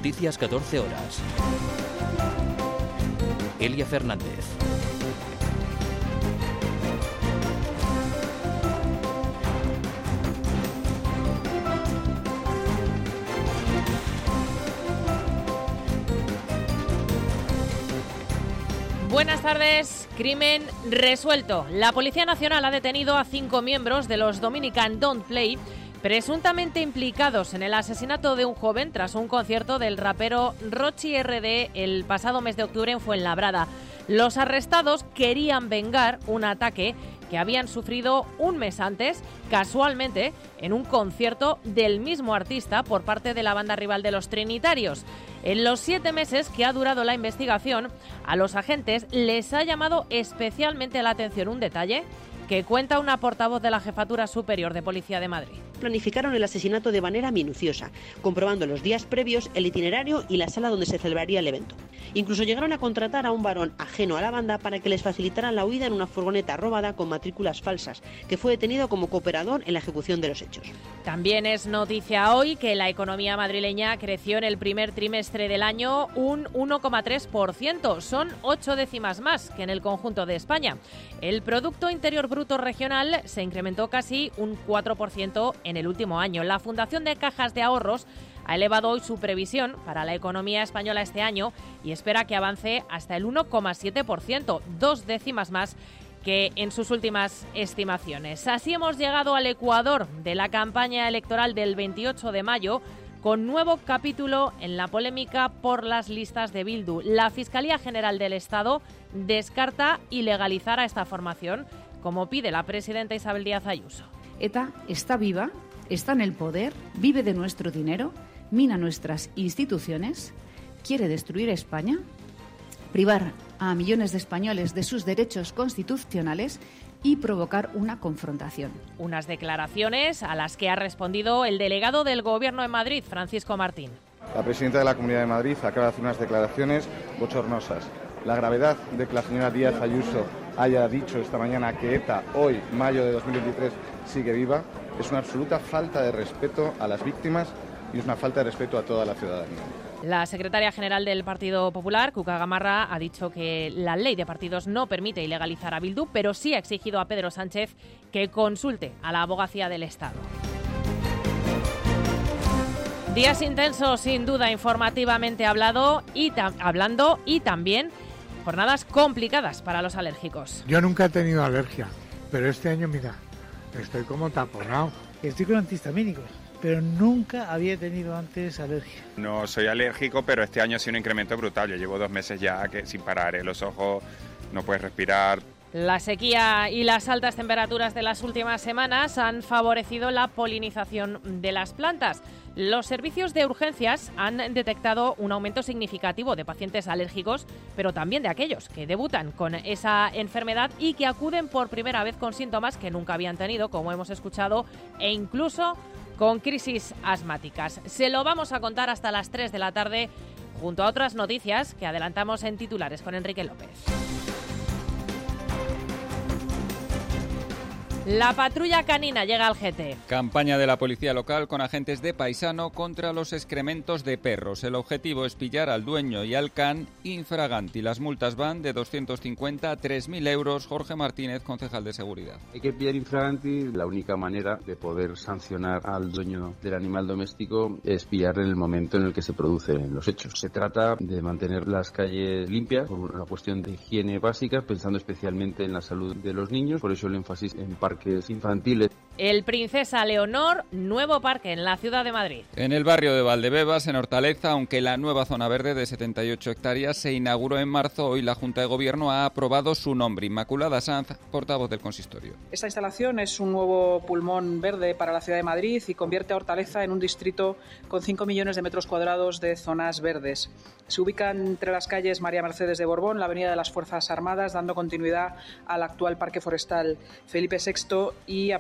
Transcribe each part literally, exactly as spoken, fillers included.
Noticias catorce horas. Elia Fernández. Buenas tardes. Crimen resuelto. La Policía Nacional ha detenido a cinco miembros de los Dominican Don't Play, presuntamente implicados en el asesinato de un joven tras un concierto del rapero Rochy R D el pasado mes de octubre en Fuenlabrada. Los arrestados querían vengar un ataque que habían sufrido un mes antes, casualmente, en un concierto del mismo artista por parte de la banda rival de los Trinitarios. En los siete meses que ha durado la investigación, a los agentes les ha llamado especialmente la atención un detalle que cuenta una portavoz de la Jefatura Superior de Policía de Madrid. Planificaron el asesinato de manera minuciosa, comprobando los días previos, el itinerario y la sala donde se celebraría el evento. Incluso llegaron a contratar a un varón ajeno a la banda para que les facilitara la huida en una furgoneta robada con matrículas falsas, que fue detenido como cooperador en la ejecución de los hechos. También es noticia hoy que la economía madrileña creció en el primer trimestre del año un uno coma tres por ciento. Son ocho décimas más que en el conjunto de España. El Producto Interior Bruto regional se incrementó casi un cuatro por ciento en el último año. La Fundación de Cajas de Ahorros ha elevado hoy su previsión para la economía española este año y espera que avance hasta el uno coma siete por ciento, dos décimas más que en sus últimas estimaciones. Así hemos llegado al ecuador de la campaña electoral del veintiocho de mayo, con nuevo capítulo en la polémica por las listas de Bildu. La Fiscalía General del Estado descarta ilegalizar a esta formación, como pide la presidenta Isabel Díaz Ayuso. ETA está viva, está en el poder, vive de nuestro dinero, mina nuestras instituciones, quiere destruir España, privar a millones de españoles de sus derechos constitucionales y provocar una confrontación. Unas declaraciones a las que ha respondido el delegado del Gobierno en Madrid, Francisco Martín. La presidenta de la Comunidad de Madrid acaba de hacer unas declaraciones bochornosas. La gravedad de que la señora Díaz Ayuso haya dicho esta mañana que ETA, hoy, mayo de dos mil veintitrés, sigue viva, es una absoluta falta de respeto a las víctimas y es una falta de respeto a toda la ciudadanía. La secretaria general del Partido Popular, Cuca Gamarra, ha dicho que la ley de partidos no permite ilegalizar a Bildu, pero sí ha exigido a Pedro Sánchez que consulte a la Abogacía del Estado. Días intensos, sin duda, informativamente hablado y ta- hablando y también jornadas complicadas para los alérgicos. Yo nunca he tenido alergia, pero este año, mira, estoy como taponado. Estoy con antihistamínicos, pero nunca había tenido antes alergia. No soy alérgico, pero este año ha sido un incremento brutal. Yo llevo dos meses ya que sin parar, ¿eh? Los ojos, no puedes respirar. La sequía y las altas temperaturas de las últimas semanas han favorecido la polinización de las plantas. Los servicios de urgencias han detectado un aumento significativo de pacientes alérgicos, pero también de aquellos que debutan con esa enfermedad y que acuden por primera vez con síntomas que nunca habían tenido, como hemos escuchado, e incluso con crisis asmáticas. Se lo vamos a contar hasta las tres de la tarde, junto a otras noticias que adelantamos en titulares con Enrique López. La patrulla canina llega al G T. Campaña de la policía local con agentes de paisano contra los excrementos de perros. El objetivo es pillar al dueño y al can infraganti. Las multas van de doscientos cincuenta a tres mil euros. Jorge Martínez, concejal de seguridad. Hay que pillar infraganti. La única manera de poder sancionar al dueño del animal doméstico es pillar en el momento en el que se producen los hechos. Se trata de mantener las calles limpias por una cuestión de higiene básica, pensando especialmente en la salud de los niños. Por eso el énfasis en parques infantiles. El Princesa Leonor, nuevo parque en la ciudad de Madrid. En el barrio de Valdebebas, en Hortaleza, aunque la nueva zona verde de setenta y ocho hectáreas se inauguró en marzo, hoy la Junta de Gobierno ha aprobado su nombre. Inmaculada Sanz, portavoz del consistorio. Esta instalación es un nuevo pulmón verde para la ciudad de Madrid y convierte a Hortaleza en un distrito con cinco millones de metros cuadrados de zonas verdes. Se ubica entre las calles María Mercedes de Borbón, la Avenida de las Fuerzas Armadas, dando continuidad al actual Parque Forestal Felipe sexto y aportando al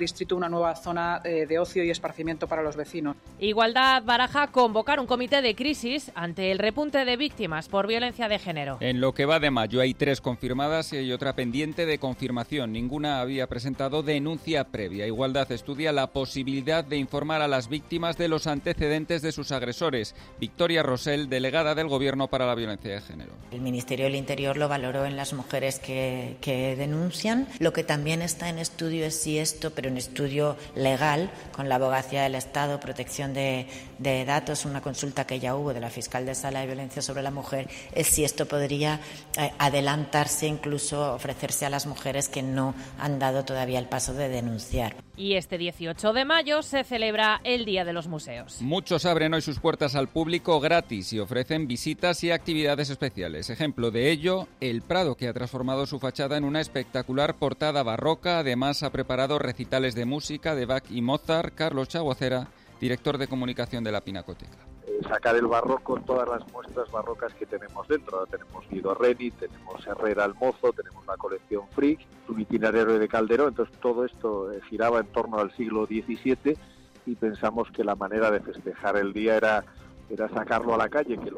distrito una nueva zona eh, de ocio y esparcimiento para los vecinos. Igualdad baraja convocar un comité de crisis ante el repunte de víctimas por violencia de género. En lo que va de mayo hay tres confirmadas y hay otra pendiente de confirmación. Ninguna había presentado denuncia previa. Igualdad estudia la posibilidad de informar a las víctimas de los antecedentes de sus agresores. Victoria Rosell, delegada del Gobierno para la Violencia de Género. El Ministerio del Interior lo valoró en las mujeres que, que denuncian. Lo que también está en estudio es si esto, pero en estudio legal, con la abogacía del Estado, protección de, de datos, una consulta que ya hubo de la fiscal de Sala de Violencia sobre la Mujer, es si esto podría eh, adelantarse, incluso ofrecerse a las mujeres que no han dado todavía el paso de denunciar. Y este dieciocho de mayo se celebra el Día de los Museos. Muchos abren hoy sus puertas al público gratis y ofrecen visitas y actividades especiales. Ejemplo de ello, el Prado, que ha transformado su fachada en una espectacular portada barroca. Además, ha preparado recitales de música de Bach y Mozart. Carlos Chaguacera, director de comunicación de la Pinacoteca. Sacar el barroco, todas las muestras barrocas que tenemos dentro. Ahora tenemos Guido Reni, tenemos Herrera el Mozo, tenemos la colección Frick, un itinerario de Calderón. Entonces todo esto eh, giraba en torno al siglo diecisiete y pensamos que la manera de festejar el día era, era sacarlo a la calle, que los,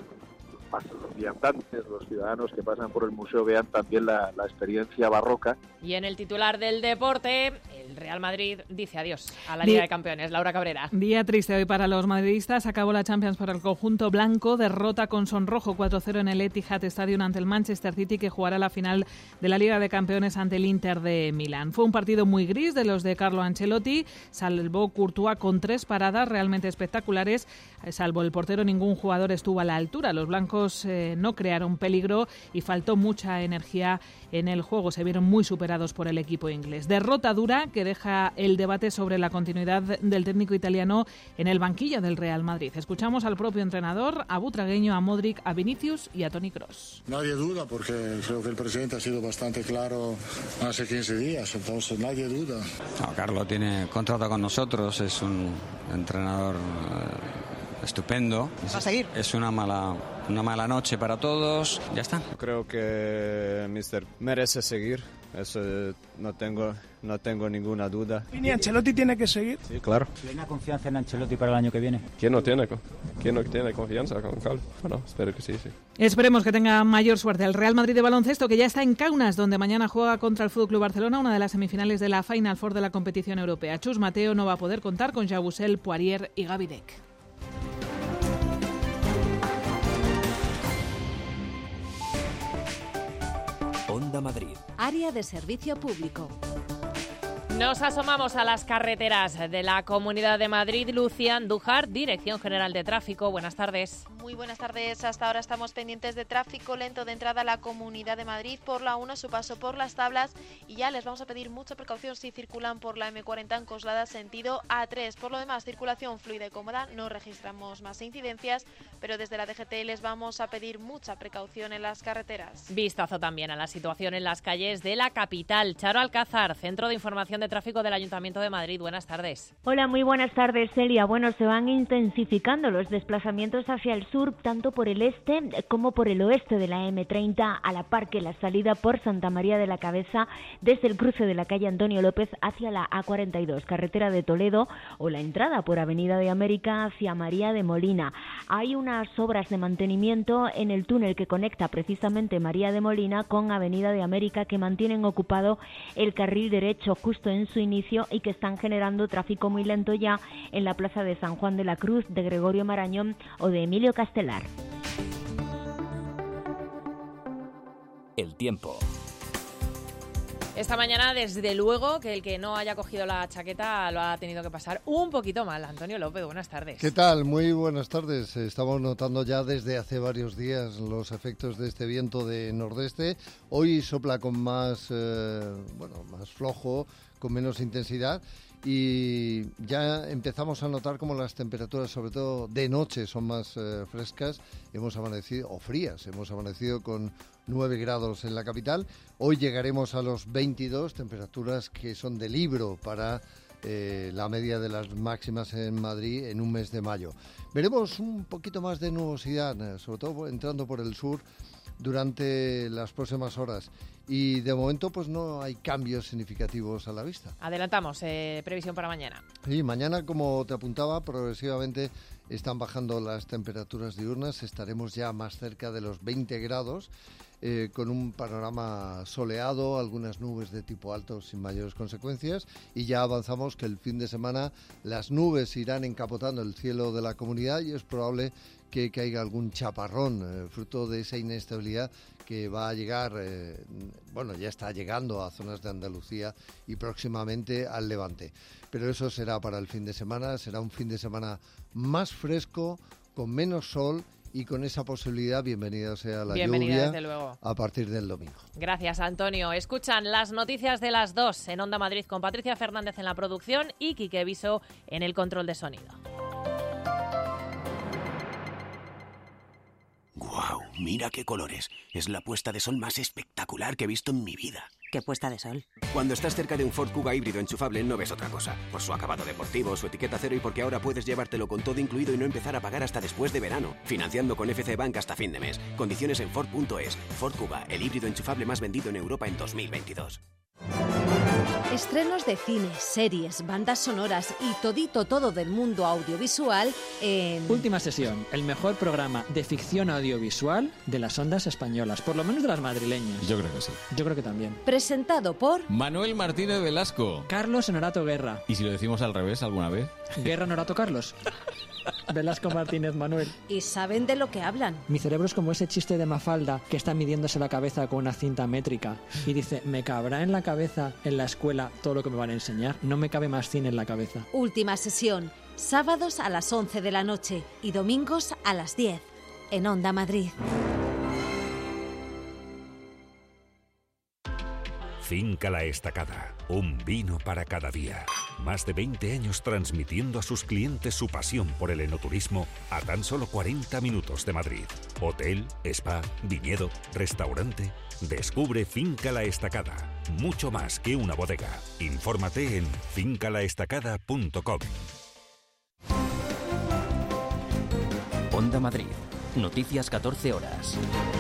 los, los viandantes, los ciudadanos que pasan por el museo vean también la, la experiencia barroca. Y en el titular del deporte, el Real Madrid dice adiós a la Liga de Campeones. Laura Cabrera. Día triste hoy para los madridistas. Acabó la Champions para el conjunto blanco. Derrota con sonrojo cuatro cero en el Etihad Stadium ante el Manchester City, que jugará la final de la Liga de Campeones ante el Inter de Milán. Fue un partido muy gris de los de Carlo Ancelotti. Salvó Courtois con tres paradas realmente espectaculares. Salvo el portero, ningún jugador estuvo a la altura. Los blancos eh, no crearon peligro y faltó mucha energía en el juego. Se vieron muy superados por el equipo inglés. Derrota dura que deja el debate sobre la continuidad del técnico italiano en el banquillo del Real Madrid. Escuchamos al propio entrenador, a Butragueño, a Modric, a Vinicius y a Toni Kroos. Nadie duda, porque creo que el presidente ha sido bastante claro hace quince días, entonces nadie duda. No, Carlo tiene contrato con nosotros, es un entrenador eh, estupendo. ¿Va a seguir? Es una mala, una mala noche para todos, ya está. Creo que míster merece seguir, eso no tengo, no tengo ninguna duda. ¿Y Ancelotti tiene que seguir? Sí, claro. ¿Plena confianza en Ancelotti para el año que viene? ¿Quién no tiene, quién no tiene confianza con Carlo? Bueno, espero que sí, sí. Esperemos que tenga mayor suerte el Real Madrid de baloncesto, que ya está en Kaunas, donde mañana juega contra el F C Barcelona, una de las semifinales de la Final Four de la competición europea. Chus Mateo no va a poder contar con Jabusel, Poirier y Gavidec. Onda Madrid. Área de servicio público. Nos asomamos a las carreteras de la Comunidad de Madrid. Lucía Andújar, Dirección General de Tráfico. Buenas tardes. Muy buenas tardes. Hasta ahora estamos pendientes de tráfico lento de entrada a la Comunidad de Madrid por la uno, su paso por Las Tablas, y ya les vamos a pedir mucha precaución si circulan por la eme cuarenta en Coslada sentido a tres. Por lo demás, circulación fluida y cómoda, no registramos más incidencias, pero desde la D G T les vamos a pedir mucha precaución en las carreteras. Vistazo también a la situación en las calles de la capital. Charo Alcázar, Centro de Información de Tráfico del Ayuntamiento de Madrid. Buenas tardes. Hola, muy buenas tardes, Celia. Bueno, se van intensificando los desplazamientos hacia el sur, tanto por el este como por el oeste de la eme treinta, a la par que la salida por Santa María de la Cabeza desde el cruce de la calle Antonio López hacia la a cuarenta y dos, carretera de Toledo, o la entrada por Avenida de América hacia María de Molina. Hay unas obras de mantenimiento en el túnel que conecta precisamente María de Molina con Avenida de América, que mantienen ocupado el carril derecho justo en su inicio y que están generando tráfico muy lento ya en la plaza de San Juan de la Cruz, de Gregorio Marañón o de Emilio Castelar. El tiempo. Esta mañana, desde luego, que el que no haya cogido la chaqueta lo ha tenido que pasar un poquito mal. Antonio López, buenas tardes. ¿Qué tal? Muy buenas tardes. Estamos notando ya desde hace varios días los efectos de este viento de nordeste. Hoy sopla con más, eh, bueno, más flojo, con menos intensidad, y ya empezamos a notar como las temperaturas, sobre todo de noche, son más eh, frescas. Hemos amanecido, o frías, hemos amanecido con nueve grados en la capital. Hoy llegaremos a los veintidós, temperaturas que son de libro para eh, la media de las máximas en Madrid en un mes de mayo. Veremos un poquito más de nubosidad, sobre todo entrando por el sur durante las próximas horas, y de momento pues no hay cambios significativos a la vista. Adelantamos, eh, previsión para mañana. Sí, mañana, como te apuntaba, progresivamente están bajando las temperaturas diurnas, estaremos ya más cerca de los veinte grados, eh, con un panorama soleado, algunas nubes de tipo alto sin mayores consecuencias, y ya avanzamos que el fin de semana las nubes irán encapotando el cielo de la comunidad y es probable que caiga algún chaparrón, eh, fruto de esa inestabilidad que va a llegar, eh, bueno, ya está llegando a zonas de Andalucía y próximamente al Levante. Pero eso será para el fin de semana, será un fin de semana más fresco, con menos sol y con esa posibilidad, bienvenida sea la Bienvenida, lluvia, desde luego, a partir del domingo. Gracias, Antonio. Escuchan las noticias de las dos en Onda Madrid con Patricia Fernández en la producción y Quique Viso en el control de sonido. ¡Guau! Mira qué colores. Es la puesta de sol más espectacular que he visto en mi vida. ¿Qué puesta de sol? Cuando estás cerca de un Ford Kuga híbrido enchufable no ves otra cosa. Por su acabado deportivo, su etiqueta cero y porque ahora puedes llevártelo con todo incluido y no empezar a pagar hasta después de verano. Financiando con F C Bank hasta fin de mes. Condiciones en Ford punto es. Ford Kuga, el híbrido enchufable más vendido en Europa en dos mil veintidós. Estrenos de cine, series, bandas sonoras y todito todo del mundo audiovisual en... Última Sesión, el mejor programa de ficción audiovisual de las ondas españolas, por lo menos de las madrileñas. Yo creo que sí. Yo creo que también. Presentado por... Manuel Martínez Velasco. Carlos Honorato Guerra. ¿Y si lo decimos al revés alguna vez? Guerra Honorato Carlos. Velasco Martínez Manuel. Y saben de lo que hablan. Mi cerebro es como ese chiste de Mafalda que está midiéndose la cabeza con una cinta métrica y dice, ¿me cabrá en la cabeza en la escuela todo lo que me van a enseñar? No me cabe más cine en la cabeza. Última Sesión, sábados a las once de la noche y domingos a las diez en Onda Madrid. Finca La Estacada, un vino para cada día. Más de veinte años transmitiendo a sus clientes su pasión por el enoturismo a tan solo cuarenta minutos de Madrid. Hotel, spa, viñedo, restaurante. Descubre Finca La Estacada, mucho más que una bodega. Infórmate en finca la estacada punto com. Onda Madrid, noticias catorce horas.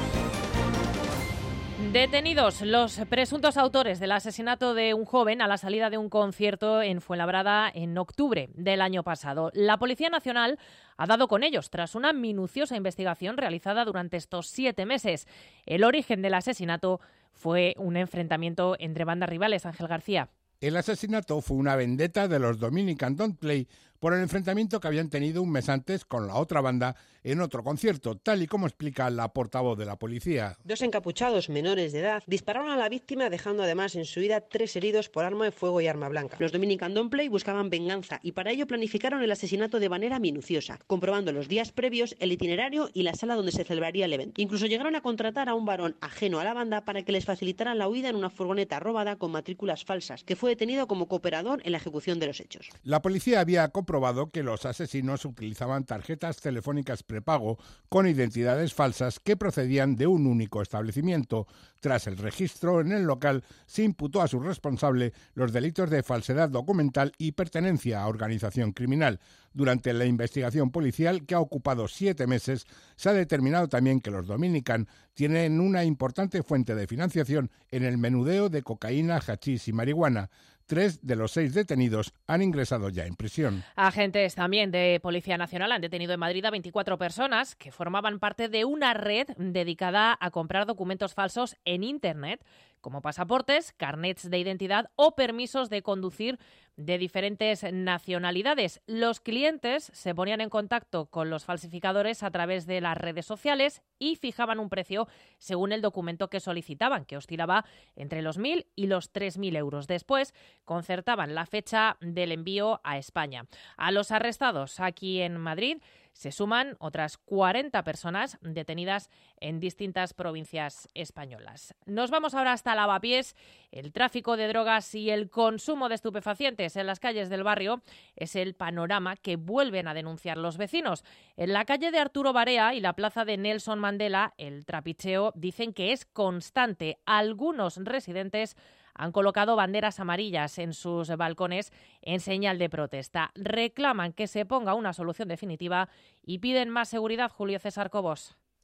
Detenidos los presuntos autores del asesinato de un joven a la salida de un concierto en Fuenlabrada en octubre del año pasado. La Policía Nacional ha dado con ellos tras una minuciosa investigación realizada durante estos siete meses. El origen del asesinato fue un enfrentamiento entre bandas rivales. Ángel García. El asesinato fue una vendetta de los Dominican Don't Play por el enfrentamiento que habían tenido un mes antes con la otra banda en otro concierto, tal y como explica la portavoz de la policía. Dos encapuchados menores de edad dispararon a la víctima, dejando además en su huida tres heridos por arma de fuego y arma blanca. Los Dominican Don't Play buscaban venganza y para ello planificaron el asesinato de manera minuciosa, comprobando los días previos, el itinerario y la sala donde se celebraría el evento. Incluso llegaron a contratar a un varón ajeno a la banda para que les facilitaran la huida en una furgoneta robada con matrículas falsas, que fue detenido como cooperador en la ejecución de los hechos. La policía había comprobado que los asesinos utilizaban tarjetas telefónicas prepago con identidades falsas que procedían de un único establecimiento. Tras el registro en el local, se imputó a su responsable los delitos de falsedad documental y pertenencia a organización criminal. Durante la investigación policial, que ha ocupado siete meses, se ha determinado también que los Dominican tienen una importante fuente de financiación en el menudeo de cocaína, hachís y marihuana. Tres de los seis detenidos han ingresado ya en prisión. Agentes también de Policía Nacional han detenido en Madrid a veinticuatro personas que formaban parte de una red dedicada a comprar documentos falsos en Internet, como pasaportes, carnets de identidad o permisos de conducir de diferentes nacionalidades. Los clientes se ponían en contacto con los falsificadores a través de las redes sociales y fijaban un precio según el documento que solicitaban, que oscilaba entre los mil y los tres mil euros. Después concertaban la fecha del envío a España. A los arrestados aquí en Madrid se suman otras cuarenta personas detenidas en distintas provincias españolas. Nos vamos ahora hasta Lavapiés. El tráfico de drogas y el consumo de estupefacientes en las calles del barrio es el panorama que vuelven a denunciar los vecinos. En la calle de Arturo Barea y la plaza de Nelson Mandela, el trapicheo dicen que es constante. Algunos residentes han colocado banderas amarillas en sus balcones en señal de protesta. Reclaman que se ponga una solución definitiva y piden más seguridad. Julio César Cobos.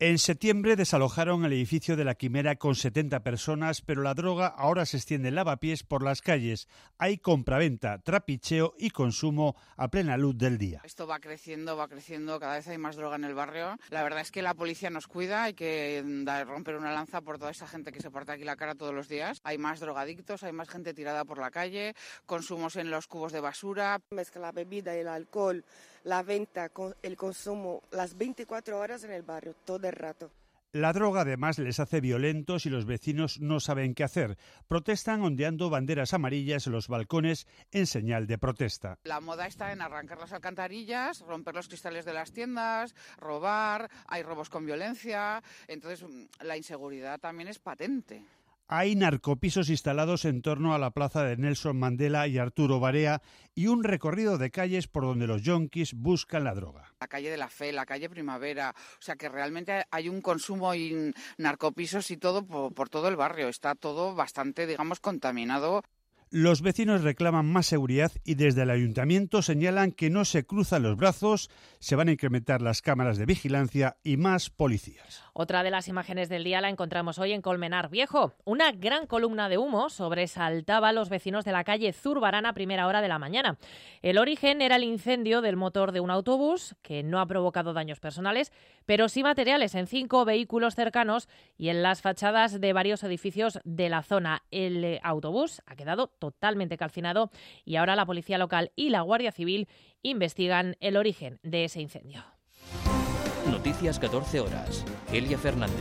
En septiembre desalojaron el edificio de La Quimera con setenta personas, pero la droga ahora se extiende en lavapiés por las calles. Hay compraventa, trapicheo y consumo a plena luz del día. Esto va creciendo, va creciendo, cada vez hay más droga en el barrio. La verdad es que la policía nos cuida, hay que dar, romper una lanza por toda esa gente que se parte aquí la cara todos los días. Hay más drogadictos, hay más gente tirada por la calle, consumos en los cubos de basura. Mezcla la bebida, el alcohol, la venta, el consumo, las veinticuatro horas en el barrio, todo el rato. La droga además les hace violentos y los vecinos no saben qué hacer. Protestan ondeando banderas amarillas en los balcones en señal de protesta. La moda está en arrancar las alcantarillas, romper los cristales de las tiendas, robar, hay robos con violencia, entonces la inseguridad también es patente. Hay narcopisos instalados en torno a la plaza de Nelson Mandela y Arturo Barea y un recorrido de calles por donde los yonkis buscan la droga. La calle de la Fe, la calle Primavera, o sea que realmente hay un consumo y narcopisos y todo por, por todo el barrio. Está todo bastante, digamos, contaminado. Los vecinos reclaman más seguridad y desde el ayuntamiento señalan que no se cruzan los brazos, se van a incrementar las cámaras de vigilancia y más policías. Otra de las imágenes del día la encontramos hoy en Colmenar Viejo. Una gran columna de humo sobresaltaba a los vecinos de la calle Zurbarán a primera hora de la mañana. El origen era el incendio del motor de un autobús que no ha provocado daños personales, pero sí materiales en cinco vehículos cercanos y en las fachadas de varios edificios de la zona. El autobús ha quedado totalmente calcinado y ahora la Policía Local y la Guardia Civil investigan el origen de ese incendio. Noticias catorce horas. Elia Fernández.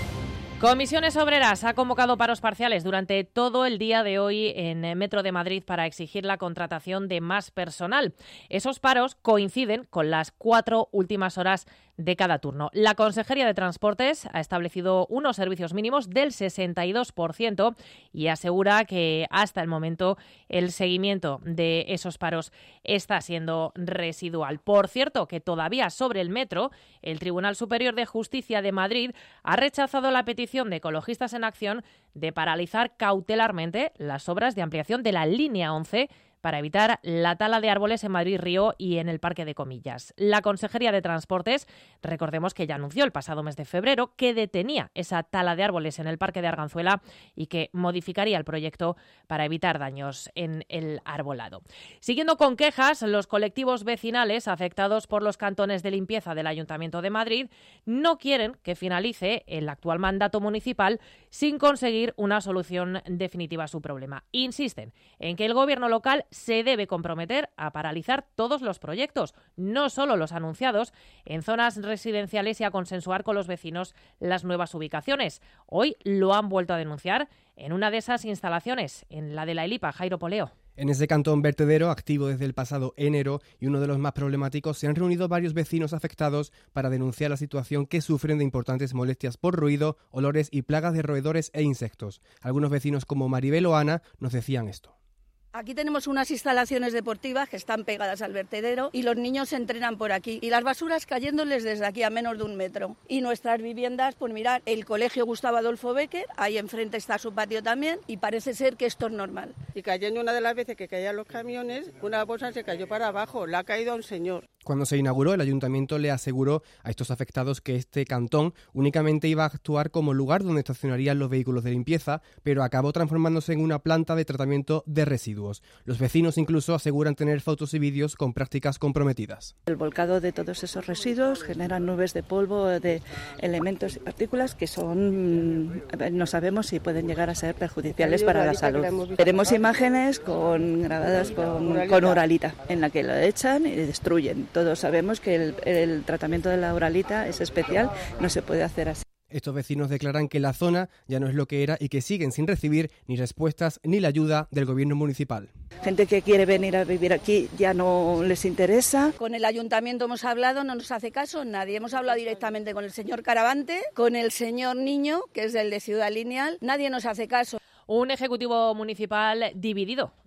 Comisiones Obreras ha convocado paros parciales durante todo el día de hoy en Metro de Madrid para exigir la contratación de más personal. Esos paros coinciden con las cuatro últimas horas de cada turno. La Consejería de Transportes ha establecido unos servicios mínimos del sesenta y dos por ciento y asegura que hasta el momento el seguimiento de esos paros está siendo residual. Por cierto, que todavía sobre el metro, el Tribunal Superior de Justicia de Madrid ha rechazado la petición de Ecologistas en Acción de paralizar cautelarmente las obras de ampliación de la línea once para evitar la tala de árboles en Madrid Río y en el Parque de Comillas. La Consejería de Transportes, recordemos que ya anunció el pasado mes de febrero que detenía esa tala de árboles en el Parque de Arganzuela y que modificaría el proyecto para evitar daños en el arbolado. Siguiendo con quejas, los colectivos vecinales afectados por los cantones de limpieza del Ayuntamiento de Madrid no quieren que finalice el actual mandato municipal sin conseguir una solución definitiva a su problema. Insisten en que el gobierno local se debe comprometer a paralizar todos los proyectos, no solo los anunciados, en zonas residenciales y a consensuar con los vecinos las nuevas ubicaciones. Hoy lo han vuelto a denunciar en una de esas instalaciones, en la de la Elipa. Jairo Poleo. En ese cantón vertedero, activo desde el pasado enero y uno de los más problemáticos, se han reunido varios vecinos afectados para denunciar la situación que sufren de importantes molestias por ruido, olores y plagas de roedores e insectos. Algunos vecinos como Maribel o Ana nos decían esto. Aquí tenemos unas instalaciones deportivas que están pegadas al vertedero y los niños se entrenan por aquí y las basuras cayéndoles desde aquí a menos de un metro. Y nuestras viviendas, pues mirar, el colegio Gustavo Adolfo Bécquer, ahí enfrente está su patio también y parece ser que esto es normal. Y cayendo una de las veces que caían los camiones, una bolsa se cayó para abajo, le ha caído a un señor. Cuando se inauguró, el ayuntamiento le aseguró a estos afectados que este cantón únicamente iba a actuar como lugar donde estacionarían los vehículos de limpieza, pero acabó transformándose en una planta de tratamiento de residuos. Los vecinos incluso aseguran tener fotos y vídeos con prácticas comprometidas. El volcado de todos esos residuos genera nubes de polvo, de elementos y partículas que son, no sabemos si pueden llegar a ser perjudiciales para la salud. Veremos imágenes con, grabadas con, con uralita, en la que lo echan y destruyen. Todos sabemos que el, el tratamiento de la uralita es especial, no se puede hacer así. Estos vecinos declaran que la zona ya no es lo que era y que siguen sin recibir ni respuestas ni la ayuda del gobierno municipal. Gente que quiere venir a vivir aquí ya no les interesa. Con el ayuntamiento hemos hablado, no nos hace caso nadie. Hemos hablado directamente con el señor Caravante, con el señor Niño, que es el de Ciudad Lineal. Nadie nos hace caso. Un ejecutivo municipal dividido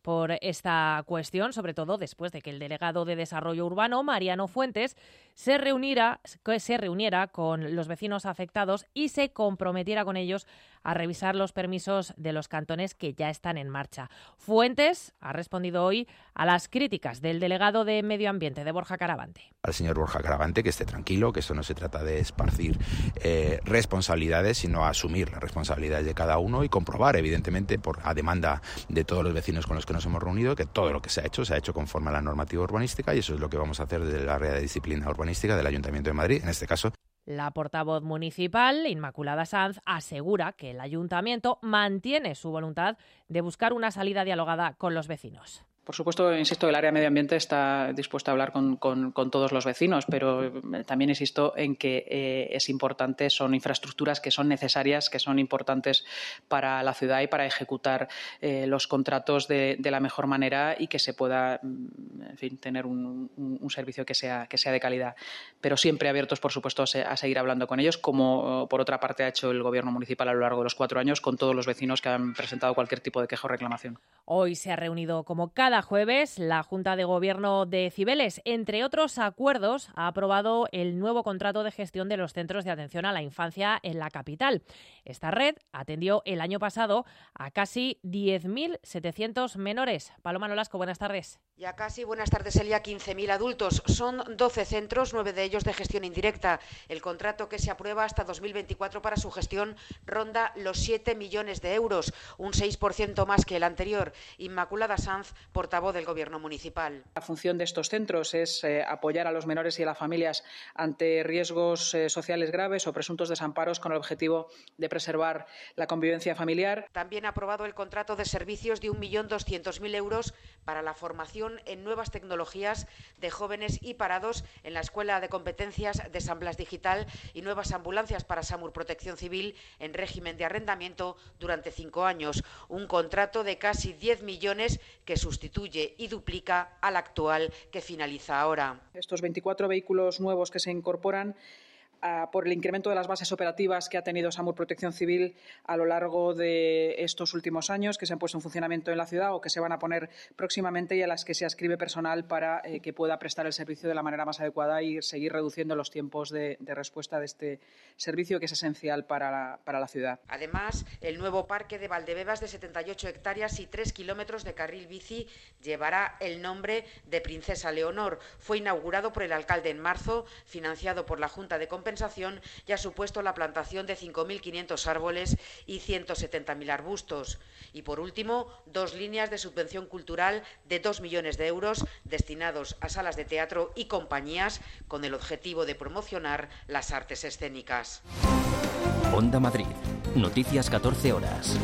por esta cuestión, sobre todo después de que el delegado de Desarrollo Urbano, Mariano Fuentes, se reuniera, se reuniera con los vecinos afectados y se comprometiera con ellos a revisar los permisos de los cantones que ya están en marcha. Fuentes ha respondido hoy a las críticas del delegado de Medio Ambiente, de Borja Caravante. Al señor Borja Caravante que esté tranquilo, que esto no se trata de esparcir eh, responsabilidades, sino asumir las responsabilidades de cada uno y comprobar, evidentemente, por a demanda de todos los vecinos con los que nos hemos reunido, que todo lo que se ha hecho, se ha hecho conforme a la normativa urbanística, y eso es lo que vamos a hacer desde el área de disciplina urbanística del Ayuntamiento de Madrid, en este caso. La portavoz municipal, Inmaculada Sanz, asegura que el ayuntamiento mantiene su voluntad de buscar una salida dialogada con los vecinos. Por supuesto, insisto, el área de medio ambiente está dispuesta a hablar con, con, con todos los vecinos, pero también insisto en que eh, es importante, son infraestructuras que son necesarias, que son importantes para la ciudad y para ejecutar eh, los contratos de, de la mejor manera y que se pueda, en fin, tener un, un, un servicio que sea, que sea de calidad. Pero siempre abiertos, por supuesto, a seguir hablando con ellos, como por otra parte ha hecho el Gobierno municipal a lo largo de los cuatro años con todos los vecinos que han presentado cualquier tipo de queja o reclamación. Hoy se ha reunido como cada jueves la Junta de Gobierno de Cibeles. Entre otros acuerdos, ha aprobado el nuevo contrato de gestión de los centros de atención a la infancia en la capital. Esta red atendió el año pasado a casi diez mil setecientos menores. Paloma Nolasco, buenas tardes. Ya casi, buenas tardes, Elia. quince mil adultos. Son doce centros, nueve de ellos de gestión indirecta. El contrato que se aprueba hasta dos mil veinticuatro para su gestión ronda los siete millones de euros, un seis por ciento más que el anterior. Inmaculada Sanz, portavoz del Gobierno municipal. La función de estos centros es eh, apoyar a los menores y a las familias ante riesgos eh, sociales graves o presuntos desamparos con el objetivo de preservar la convivencia familiar. También ha aprobado el contrato de servicios de un millón doscientos mil euros para la formación en nuevas tecnologías de jóvenes y parados en la Escuela de Competencias de San Blas Digital y nuevas ambulancias para SAMUR Protección Civil en régimen de arrendamiento durante cinco años. Un contrato de casi diez millones que sustituye y duplica al actual que finaliza ahora. Estos veinticuatro vehículos nuevos que se incorporan por el incremento de las bases operativas que ha tenido SAMUR Protección Civil a lo largo de estos últimos años, que se han puesto en funcionamiento en la ciudad o que se van a poner próximamente y a las que se adscribe personal para eh, que pueda prestar el servicio de la manera más adecuada y seguir reduciendo los tiempos de, de respuesta de este servicio, que es esencial para la, para la ciudad. Además, el nuevo parque de Valdebebas de setenta y ocho hectáreas y tres kilómetros de carril bici llevará el nombre de Princesa Leonor. Fue inaugurado por el alcalde en marzo, financiado por la Junta de Compensación y ha supuesto la plantación de cinco mil quinientos árboles y ciento setenta mil arbustos. Y por último, dos líneas de subvención cultural de dos millones de euros destinados a salas de teatro y compañías con el objetivo de promocionar las artes escénicas. Onda Madrid. Noticias catorce horas.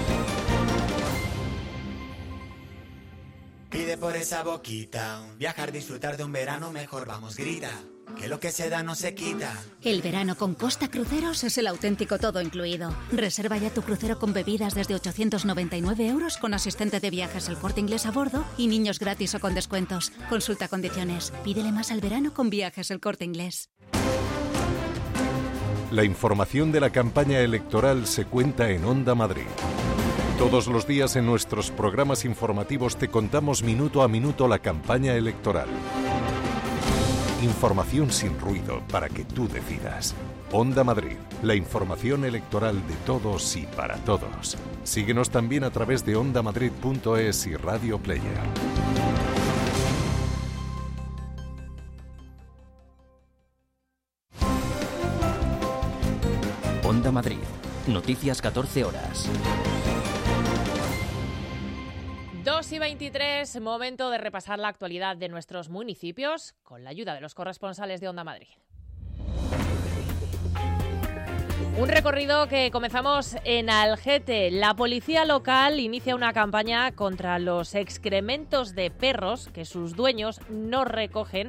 Pide por esa boquita, viajar, disfrutar de un verano mejor, vamos, grita, que lo que se da no se quita. El verano con Costa Cruceros es el auténtico todo incluido. Reserva ya tu crucero con bebidas desde ochocientos noventa y nueve euros con asistente de viajes El Corte Inglés a bordo y niños gratis o con descuentos. Consulta condiciones. Pídele más al verano con Viajes El Corte Inglés. La información de la campaña electoral se cuenta en Onda Madrid. Todos los días en nuestros programas informativos te contamos minuto a minuto la campaña electoral. Información sin ruido para que tú decidas. Onda Madrid, la información electoral de todos y para todos. Síguenos también a través de onda madrid punto es y Radio Player. Onda Madrid. Noticias catorce horas. dos y veintitrés, momento de repasar la actualidad de nuestros municipios con la ayuda de los corresponsales de Onda Madrid. Un recorrido que comenzamos en Algete. La policía local inicia una campaña contra los excrementos de perros que sus dueños no recogen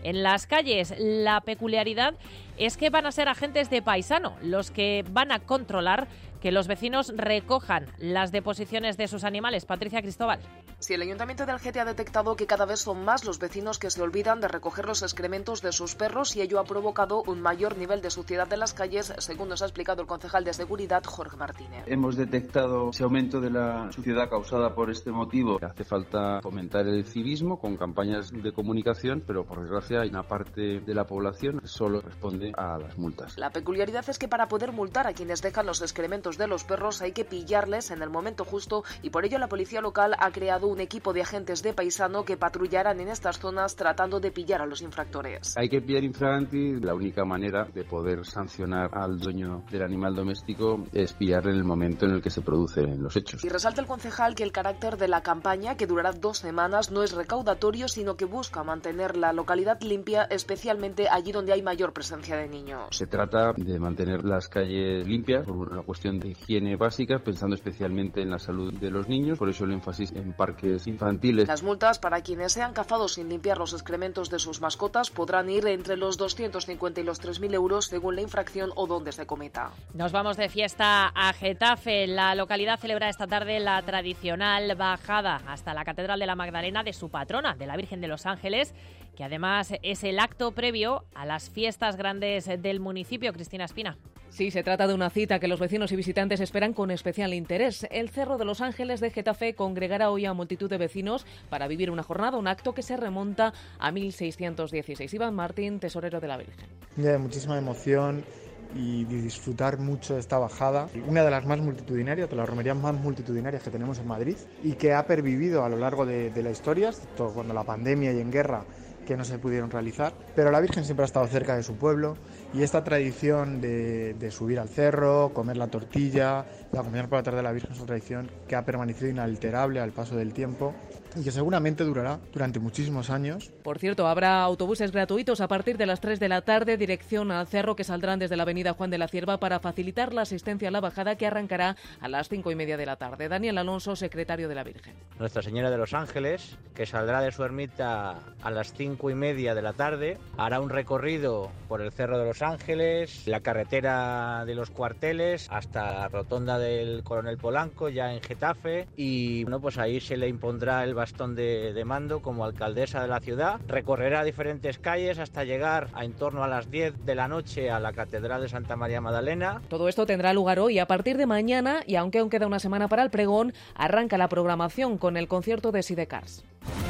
en las calles. La peculiaridad es que van a ser agentes de paisano los que van a controlar que los vecinos recojan las deposiciones de sus animales. Patricia Cristóbal. Sí, el Ayuntamiento de Algete ha detectado que cada vez son más los vecinos que se olvidan de recoger los excrementos de sus perros y ello ha provocado un mayor nivel de suciedad en las calles, según nos ha explicado el concejal de Seguridad, Jorge Martínez. Hemos detectado ese aumento de la suciedad causada por este motivo. Hace falta fomentar el civismo con campañas de comunicación, pero por desgracia hay una parte de la población que solo responde a las multas. La peculiaridad es que para poder multar a quienes dejan los excrementos de los perros hay que pillarles en el momento justo y por ello la policía local ha creado un equipo de agentes de paisano que patrullarán en estas zonas tratando de pillar a los infractores. Hay que pillar infraganti. La única manera de poder sancionar al dueño del animal doméstico es pillarle en el momento en el que se producen los hechos. Y resalta el concejal que el carácter de la campaña, que durará dos semanas, no es recaudatorio, sino que busca mantener la localidad limpia, especialmente allí donde hay mayor presencia de niños. Se trata de mantener las calles limpias por una cuestión de higiene básica, pensando especialmente en la salud de los niños, por eso el énfasis en parques infantiles. Las multas para quienes sean cazados sin limpiar los excrementos de sus mascotas podrán ir entre los doscientos cincuenta y los tres mil euros según la infracción o donde se cometa. Nos vamos de fiesta a Getafe. La localidad celebra esta tarde la tradicional bajada hasta la Catedral de la Magdalena de su patrona, de la Virgen de los Ángeles, que además es el acto previo a las fiestas grandes del municipio. Cristina Espina. Sí, se trata de una cita que los vecinos y visitantes esperan con especial interés. El Cerro de los Ángeles de Getafe congregará hoy a multitud de vecinos para vivir una jornada, un acto que se remonta a mil seiscientos dieciséis. Iván Martín, tesorero de la Virgen. Un día de muchísima emoción y disfrutar mucho de esta bajada, una de las más multitudinarias, de las romerías más multitudinarias que tenemos en Madrid y que ha pervivido a lo largo de, de la historia, todo cuando la pandemia y en guerra que no se pudieron realizar, pero la Virgen siempre ha estado cerca de su pueblo y esta tradición de, de subir al cerro, comer la tortilla, de acompañar por la tarde de la Virgen es una tradición que ha permanecido inalterable al paso del tiempo y que seguramente durará durante muchísimos años. Por cierto, habrá autobuses gratuitos a partir de las tres de la tarde, dirección al cerro, que saldrán desde la avenida Juan de la Cierva para facilitar la asistencia a la bajada, que arrancará a las cinco y media de la tarde. Daniel Alonso, secretario de la Virgen. Nuestra Señora de los Ángeles, que saldrá de su ermita a las cinco y media de la tarde, hará un recorrido por el Cerro de los Ángeles, la carretera de los Cuarteles, hasta la rotonda del Coronel Polanco, ya en Getafe, y bueno, pues ahí se le impondrá el bastón de, de mando como alcaldesa de la ciudad. Recorrerá diferentes calles hasta llegar a en torno a las diez de la noche a la Catedral de Santa María Magdalena. Todo esto tendrá lugar hoy a partir de mañana y aunque aún queda una semana para el pregón, arranca la programación con el concierto de Sidecars.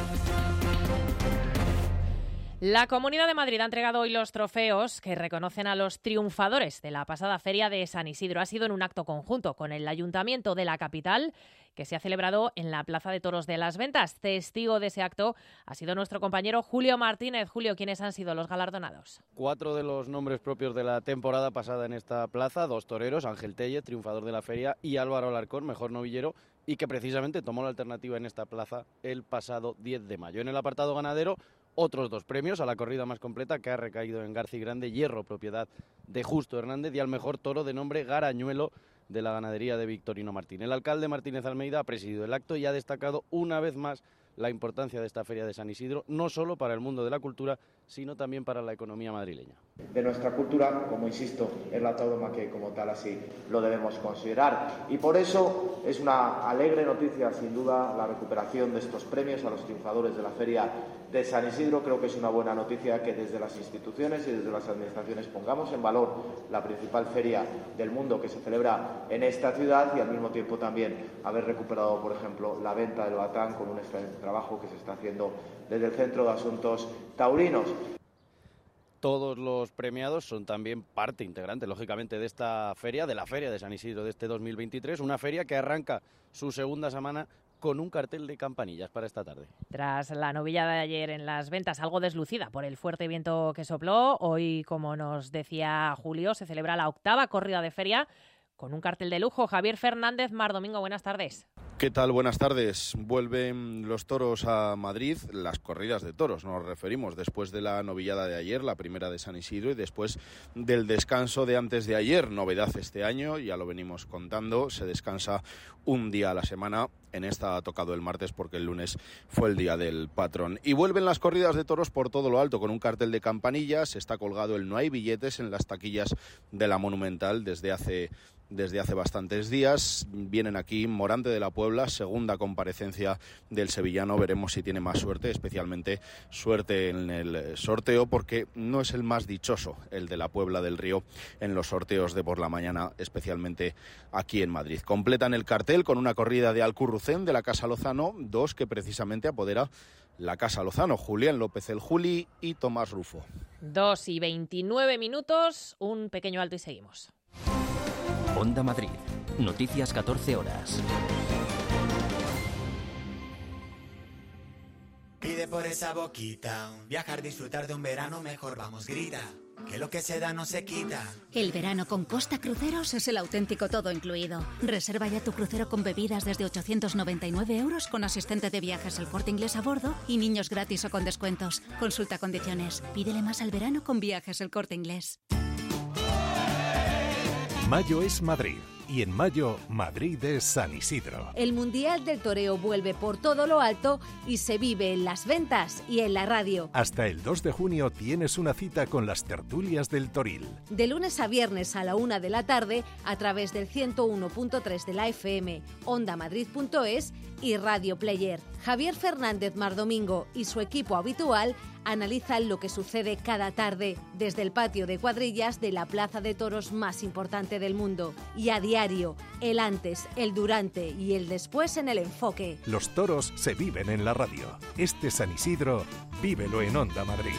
La Comunidad de Madrid ha entregado hoy los trofeos que reconocen a los triunfadores de la pasada feria de San Isidro. Ha sido en un acto conjunto con el Ayuntamiento de la capital, que se ha celebrado en la Plaza de Toros de las Ventas. Testigo de ese acto ha sido nuestro compañero Julio Martínez. Julio, ¿quiénes han sido los galardonados? Cuatro de los nombres propios de la temporada pasada en esta plaza, dos toreros, Ángel Telle, triunfador de la feria, y Álvaro Alarcón, mejor novillero, y que precisamente tomó la alternativa en esta plaza el pasado diez de mayo. En el apartado ganadero, otros dos premios a la corrida más completa, que ha recaído en Garci Grande, Hierro, propiedad de Justo Hernández, y al mejor toro de nombre Garañuelo, de la ganadería de Victorino Martín. El alcalde Martínez Almeida ha presidido el acto y ha destacado una vez más la importancia de esta feria de San Isidro, no solo para el mundo de la cultura, sino también para la economía madrileña. De nuestra cultura, como insisto, es la tauroma que como tal así lo debemos considerar. Y por eso es una alegre noticia, sin duda, la recuperación de estos premios a los triunfadores de la feria de San Isidro. Creo que es una buena noticia que desde las instituciones y desde las administraciones pongamos en valor la principal feria del mundo que se celebra en esta ciudad y al mismo tiempo también haber recuperado, por ejemplo, la venta del batán con un excelente trabajo que se está haciendo desde el Centro de Asuntos Taurinos. Todos los premiados son también parte integrante, lógicamente, de esta feria, de la Feria de San Isidro de este dos mil veintitrés, una feria que arranca su segunda semana con un cartel de campanillas para esta tarde. Tras la novillada de ayer en las ventas, algo deslucida por el fuerte viento que sopló, hoy, como nos decía Julio, se celebra la octava corrida de feria con un cartel de lujo. Javier Fernández, Mar Domingo, buenas tardes. ¿Qué tal? Buenas tardes. Vuelven los toros a Madrid, las corridas de toros, nos referimos, después de la novillada de ayer, la primera de San Isidro, y después del descanso de antes de ayer. Novedad este año, ya lo venimos contando, se descansa un día a la semana en esta ha tocado el martes porque el lunes fue el día del patrón. Y vuelven las corridas de toros por todo lo alto con un cartel de campanillas. Está colgado el no hay billetes en las taquillas de la Monumental desde hace... Desde hace bastantes días. Vienen aquí Morante de la Puebla, segunda comparecencia del sevillano. Veremos si tiene más suerte, especialmente suerte en el sorteo, porque no es el más dichoso el de la Puebla del Río en los sorteos de por la mañana, especialmente aquí en Madrid. Completan el cartel con una corrida de Alcurrucén de la Casa Lozano, dos que precisamente apodera la Casa Lozano, Julián López el Juli y Tomás Rufo. Dos y veintinueve minutos, un pequeño alto y seguimos. Onda Madrid. Noticias catorce horas. Pide por esa boquita, viajar, disfrutar de un verano mejor, vamos, grita, que lo que se da no se quita. El verano con Costa Cruceros es el auténtico todo incluido. Reserva ya tu crucero con bebidas desde ochocientos noventa y nueve euros con asistente de viajes El Corte Inglés a bordo y niños gratis o con descuentos. Consulta condiciones. Pídele más al verano con Viajes El Corte Inglés. Mayo es Madrid y en mayo Madrid es San Isidro. El Mundial del Toreo vuelve por todo lo alto y se vive en las ventas y en la radio. Hasta el dos de junio tienes una cita con las tertulias del Toril. De lunes a viernes a la una de la tarde a través del ciento uno punto tres de la F M, onda madrid punto es y Radio Player. Javier Fernández Mardomingo y su equipo habitual analizan lo que sucede cada tarde desde el patio de cuadrillas de la plaza de toros más importante del mundo. Y a diario, el antes, el durante y el después en el enfoque. Los toros se viven en la radio. Este San Isidro, vívelo en Onda Madrid.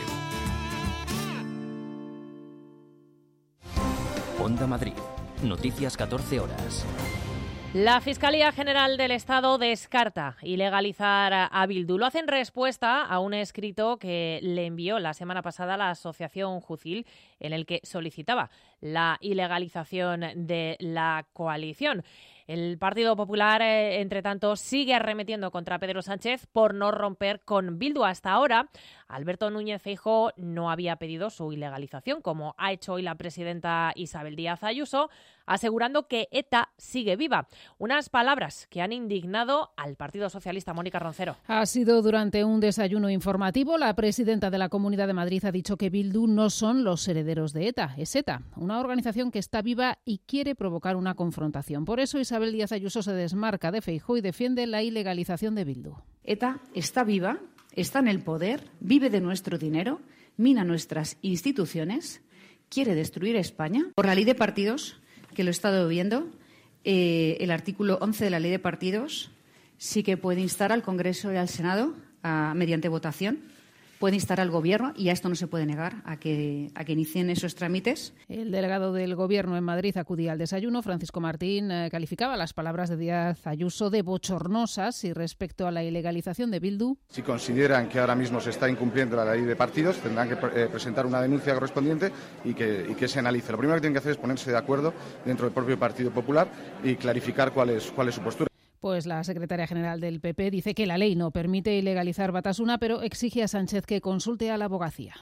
Onda Madrid. Noticias catorce horas. La Fiscalía General del Estado descarta ilegalizar a Bildu. Lo hace en respuesta a un escrito que le envió la semana pasada la Asociación Jucil, en el que solicitaba la ilegalización de la coalición. El Partido Popular, eh, entre tanto, sigue arremetiendo contra Pedro Sánchez por no romper con Bildu. Hasta ahora, Alberto Núñez Feijóo no había pedido su ilegalización, como ha hecho hoy la presidenta Isabel Díaz Ayuso, asegurando que ETA sigue viva. Unas palabras que han indignado al Partido Socialista. Mónica Roncero. Ha sido durante un desayuno informativo. La presidenta de la Comunidad de Madrid ha dicho que Bildu no son los herederos de ETA. Es ETA, una organización que está viva y quiere provocar una confrontación. Por eso Isabel Díaz Ayuso se desmarca de Feijóo y defiende la ilegalización de Bildu. ETA está viva, está en el poder, vive de nuestro dinero, mina nuestras instituciones, quiere destruir España. Por la ley de partidos, que lo he estado viendo, eh, el artículo once de la ley de partidos sí que puede instar al Congreso y al Senado, a, mediante votación, puede instar al Gobierno, y a esto no se puede negar, a que, a que inicien esos trámites. El delegado del Gobierno en Madrid acudía al desayuno. Francisco Martín eh, calificaba las palabras de Díaz Ayuso de bochornosas y respecto a la ilegalización de Bildu. Si consideran que ahora mismo se está incumpliendo la ley de partidos, tendrán que eh, presentar una denuncia correspondiente y que, y que se analice. Lo primero que tienen que hacer es ponerse de acuerdo dentro del propio Partido Popular y clarificar cuál es, cuál es su postura. Pues la secretaria general del P P dice que la ley no permite ilegalizar Batasuna, pero exige a Sánchez que consulte a la abogacía.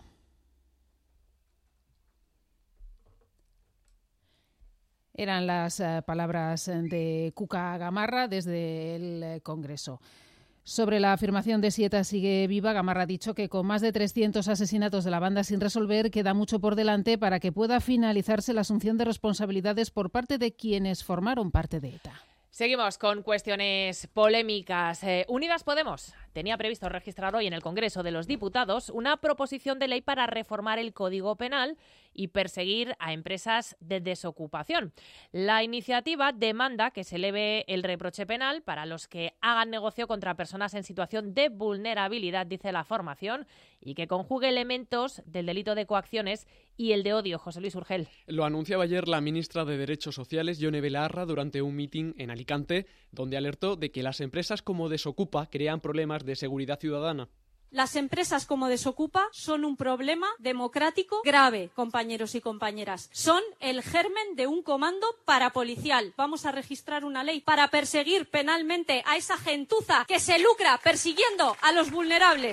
Eran las uh, palabras de Cuca Gamarra desde el Congreso. Sobre la afirmación de si ETA sigue viva, Gamarra ha dicho que con más de trescientos asesinatos de la banda sin resolver queda mucho por delante para que pueda finalizarse la asunción de responsabilidades por parte de quienes formaron parte de ETA. Seguimos con cuestiones polémicas. Eh, Unidas Podemos tenía previsto registrar hoy en el Congreso de los Diputados una proposición de ley para reformar el Código Penal y perseguir a empresas de desocupación. La iniciativa demanda que se eleve el reproche penal para los que hagan negocio contra personas en situación de vulnerabilidad, dice la formación, y que conjugue elementos del delito de coacciones y el de odio. José Luis Urgel. Lo anunciaba ayer la ministra de Derechos Sociales, Yone Belarra, durante un mitin en Alicante, donde alertó de que las empresas como Desocupa crean problemas de seguridad ciudadana. Las empresas como Desocupa son un problema democrático grave, compañeros y compañeras. Son el germen de un comando parapolicial. Vamos a registrar una ley para perseguir penalmente a esa gentuza que se lucra persiguiendo a los vulnerables.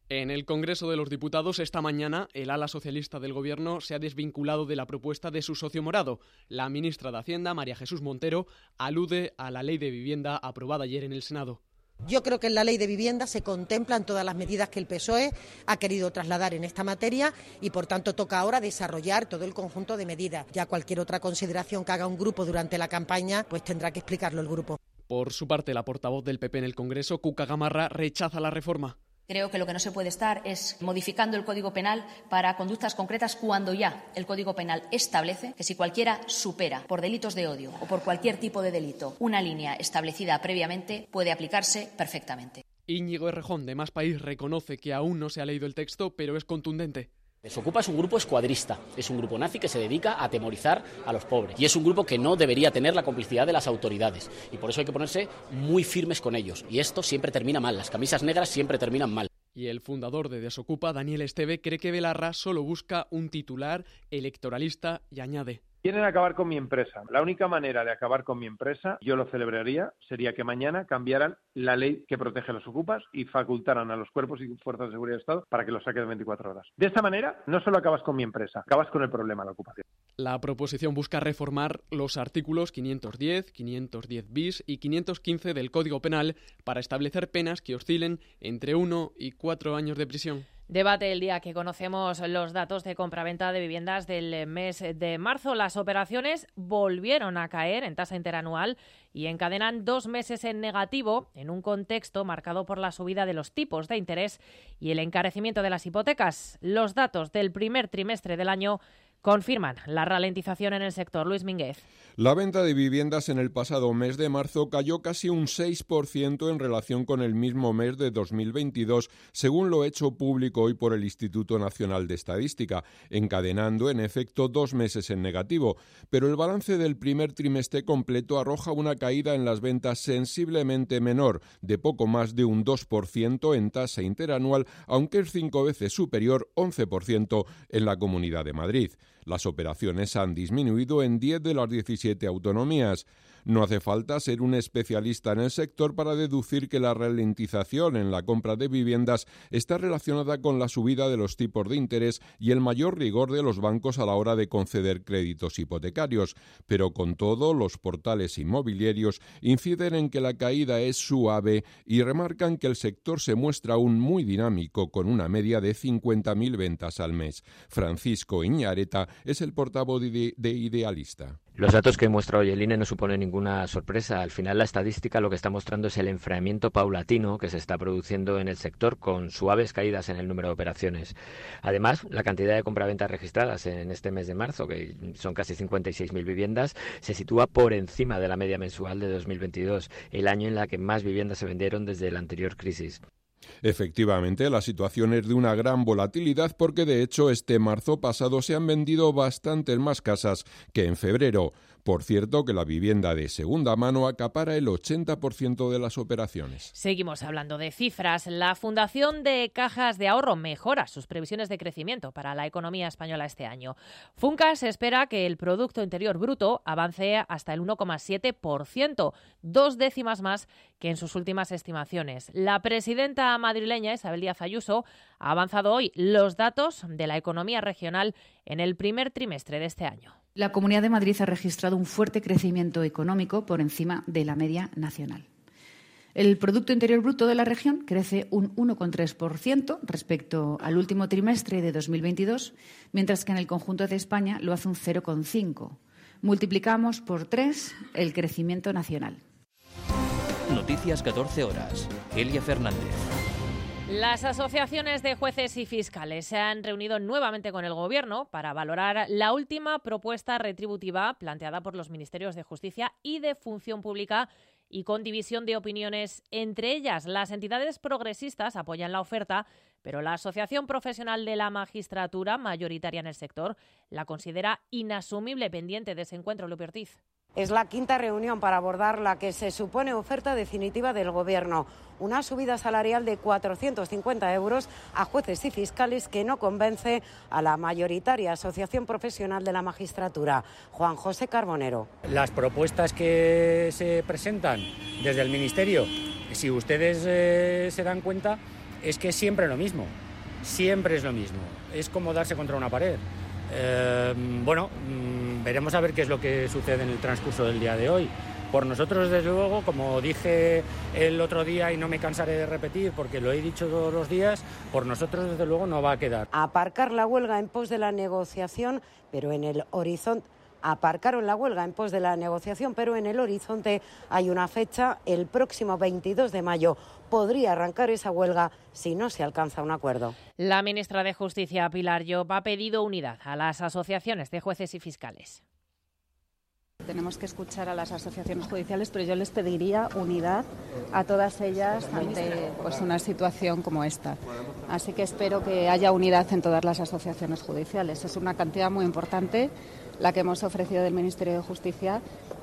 En el Congreso de los Diputados esta mañana, el ala socialista del Gobierno se ha desvinculado de la propuesta de su socio morado. La ministra de Hacienda, María Jesús Montero, alude a la ley de vivienda aprobada ayer en el Senado. Yo creo que en la ley de vivienda se contemplan todas las medidas que el P S O E ha querido trasladar en esta materia y, por tanto, toca ahora desarrollar todo el conjunto de medidas. Ya cualquier otra consideración que haga un grupo durante la campaña, pues tendrá que explicarlo el grupo. Por su parte, la portavoz del P P en el Congreso, Cuca Gamarra, rechaza la reforma. Creo que lo que no se puede estar es modificando el Código Penal para conductas concretas cuando ya el Código Penal establece que si cualquiera supera por delitos de odio o por cualquier tipo de delito una línea establecida previamente, puede aplicarse perfectamente. Íñigo Errejón, de Más País, reconoce que aún no se ha leído el texto, pero es contundente. Desokupa es un grupo escuadrista, es un grupo nazi que se dedica a atemorizar a los pobres y es un grupo que no debería tener la complicidad de las autoridades y por eso hay que ponerse muy firmes con ellos y esto siempre termina mal, las camisas negras siempre terminan mal. Y el fundador de Desokupa, Daniel Esteve, cree que Belarra solo busca un titular electoralista y añade: Quieren acabar con mi empresa. La única manera de acabar con mi empresa, yo lo celebraría, sería que mañana cambiaran la ley que protege a los ocupas y facultaran a los cuerpos y fuerzas de seguridad del Estado para que los saquen de veinticuatro horas. De esta manera, no solo acabas con mi empresa, acabas con el problema de la ocupación. La proposición busca reformar los artículos quinientos diez, quinientos diez bis y quinientos quince del Código Penal para establecer penas que oscilen entre uno y cuatro años de prisión. Debate el día que conocemos los datos de compraventa de viviendas del mes de marzo. Las operaciones volvieron a caer en tasa interanual y encadenan dos meses en negativo en un contexto marcado por la subida de los tipos de interés y el encarecimiento de las hipotecas. Los datos del primer trimestre del año confirman la ralentización en el sector. Luis Mínguez. La venta de viviendas en el pasado mes de marzo cayó casi un seis por ciento en relación con el mismo mes de dos mil veintidós, según lo hecho público hoy por el Instituto Nacional de Estadística, encadenando en efecto dos meses en negativo. Pero el balance del primer trimestre completo arroja una caída en las ventas sensiblemente menor, de poco más de un dos por ciento en tasa interanual, aunque es cinco veces superior, once por ciento, en la Comunidad de Madrid. Las operaciones han disminuido en diez de las diecisiete autonomías. No hace falta ser un especialista en el sector para deducir que la ralentización en la compra de viviendas está relacionada con la subida de los tipos de interés y el mayor rigor de los bancos a la hora de conceder créditos hipotecarios. Pero con todo, los portales inmobiliarios inciden en que la caída es suave y remarcan que el sector se muestra aún muy dinámico, con una media de cincuenta mil ventas al mes. Francisco Iñareta es el portavoz de, de Idealista. Los datos que muestra hoy el I N E no suponen ninguna sorpresa. Al final, la estadística lo que está mostrando es el enfriamiento paulatino que se está produciendo en el sector, con suaves caídas en el número de operaciones. Además, la cantidad de compraventas registradas en este mes de marzo, que son casi cincuenta y seis mil viviendas, se sitúa por encima de la media mensual de dos mil veintidós, el año en la que más viviendas se vendieron desde la anterior crisis. Efectivamente, la situación es de una gran volatilidad porque, de hecho, este marzo pasado se han vendido bastantes más casas que en febrero. Por cierto, que la vivienda de segunda mano acapara el ochenta por ciento de las operaciones. Seguimos hablando de cifras. La Fundación de Cajas de Ahorro mejora sus previsiones de crecimiento para la economía española este año. Funcas espera que el Producto Interior Bruto avance hasta el uno coma siete por ciento, dos décimas más que en sus últimas estimaciones. La presidenta madrileña, Isabel Díaz Ayuso, ha avanzado hoy los datos de la economía regional en el primer trimestre de este año. La Comunidad de Madrid ha registrado un fuerte crecimiento económico por encima de la media nacional. El Producto Interior Bruto de la región crece un uno coma tres por ciento respecto al último trimestre de dos mil veintidós, mientras que en el conjunto de España lo hace un cero coma cinco por ciento. Multiplicamos por tres el crecimiento nacional. Noticias catorce horas. Elia Fernández. Las asociaciones de jueces y fiscales se han reunido nuevamente con el Gobierno para valorar la última propuesta retributiva planteada por los Ministerios de Justicia y de Función Pública, y con división de opiniones entre ellas. Las entidades progresistas apoyan la oferta, pero la Asociación Profesional de la Magistratura, mayoritaria en el sector, la considera inasumible. Pendiente de ese encuentro, Lupe Ortiz. Es la quinta reunión para abordar la que se supone oferta definitiva del Gobierno. Una subida salarial de cuatrocientos cincuenta euros a jueces y fiscales que no convence a la mayoritaria Asociación Profesional de la Magistratura. Juan José Carbonero. Las propuestas que se presentan desde el Ministerio, si ustedes eh, se dan cuenta, es que es siempre lo mismo, siempre es lo mismo, es como darse contra una pared. Eh, bueno, mmm, veremos a ver qué es lo que sucede en el transcurso del día de hoy. Por nosotros, desde luego, como dije el otro día y no me cansaré de repetir porque lo he dicho todos los días, por nosotros, desde luego, no va a quedar. Aparcar la huelga en pos de la negociación, pero en el horizonte... Aparcaron la huelga en pos de la negociación, pero en el horizonte hay una fecha, el próximo veintidós de mayo. Podría arrancar esa huelga si no se alcanza un acuerdo. La ministra de Justicia, Pilar Llop, ha pedido unidad a las asociaciones de jueces y fiscales. Tenemos que escuchar a las asociaciones judiciales, pero yo les pediría unidad a todas ellas ante pues, una situación como esta. Así que espero que haya unidad en todas las asociaciones judiciales. Es una cantidad muy importante la que hemos ofrecido del Ministerio de Justicia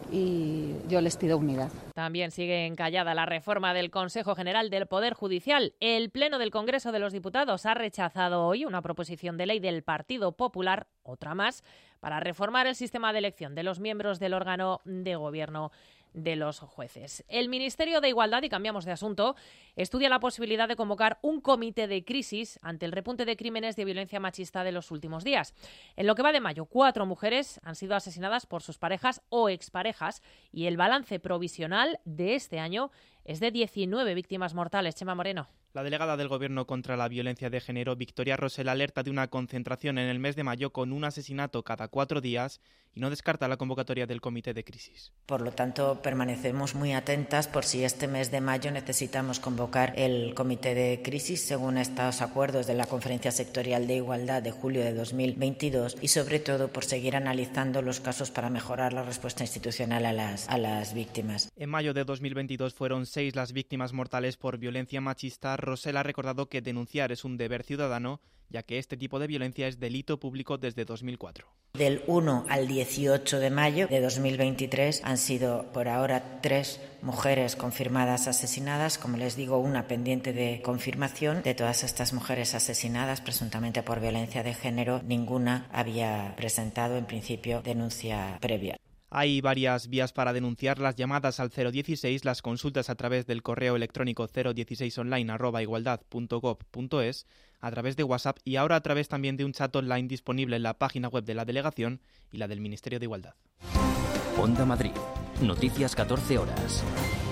y yo les pido unidad. También sigue encallada la reforma del Consejo General del Poder Judicial. El Pleno del Congreso de los Diputados ha rechazado hoy una proposición de ley del Partido Popular, otra más, para reformar el sistema de elección de los miembros del órgano de gobierno de los jueces. El Ministerio de Igualdad, y cambiamos de asunto, estudia la posibilidad de convocar un comité de crisis ante el repunte de crímenes de violencia machista de los últimos días. En lo que va de mayo, cuatro mujeres han sido asesinadas por sus parejas o exparejas y el balance provisional de este año es de diecinueve víctimas mortales. Chema Moreno. La delegada del Gobierno contra la violencia de género, Victoria Rosell, alerta de una concentración en el mes de mayo con un asesinato cada cuatro días y no descarta la convocatoria del comité de crisis. Por lo tanto, permanecemos muy atentas por si este mes de mayo necesitamos convocar el comité de crisis según estos acuerdos de la Conferencia Sectorial de Igualdad de julio de dos mil veintidós y sobre todo por seguir analizando los casos para mejorar la respuesta institucional a las, a las víctimas. En mayo de dos mil veintidós fueron seis las víctimas mortales por violencia machista. Rosell ha recordado que denunciar es un deber ciudadano, ya que este tipo de violencia es delito público desde dos mil cuatro. Del uno al dieciocho de mayo de dos mil veintitrés han sido por ahora tres mujeres confirmadas asesinadas, como les digo, una pendiente de confirmación. De todas estas mujeres asesinadas presuntamente por violencia de género, ninguna había presentado en principio denuncia previa. Hay varias vías para denunciar: las llamadas al cero dieciséis, las consultas a través del correo electrónico cero dieciséis online arroba igualdad punto gob punto es, a través de WhatsApp y ahora a través también de un chat online disponible en la página web de la Delegación y la del Ministerio de Igualdad. Onda Madrid. Noticias catorce horas.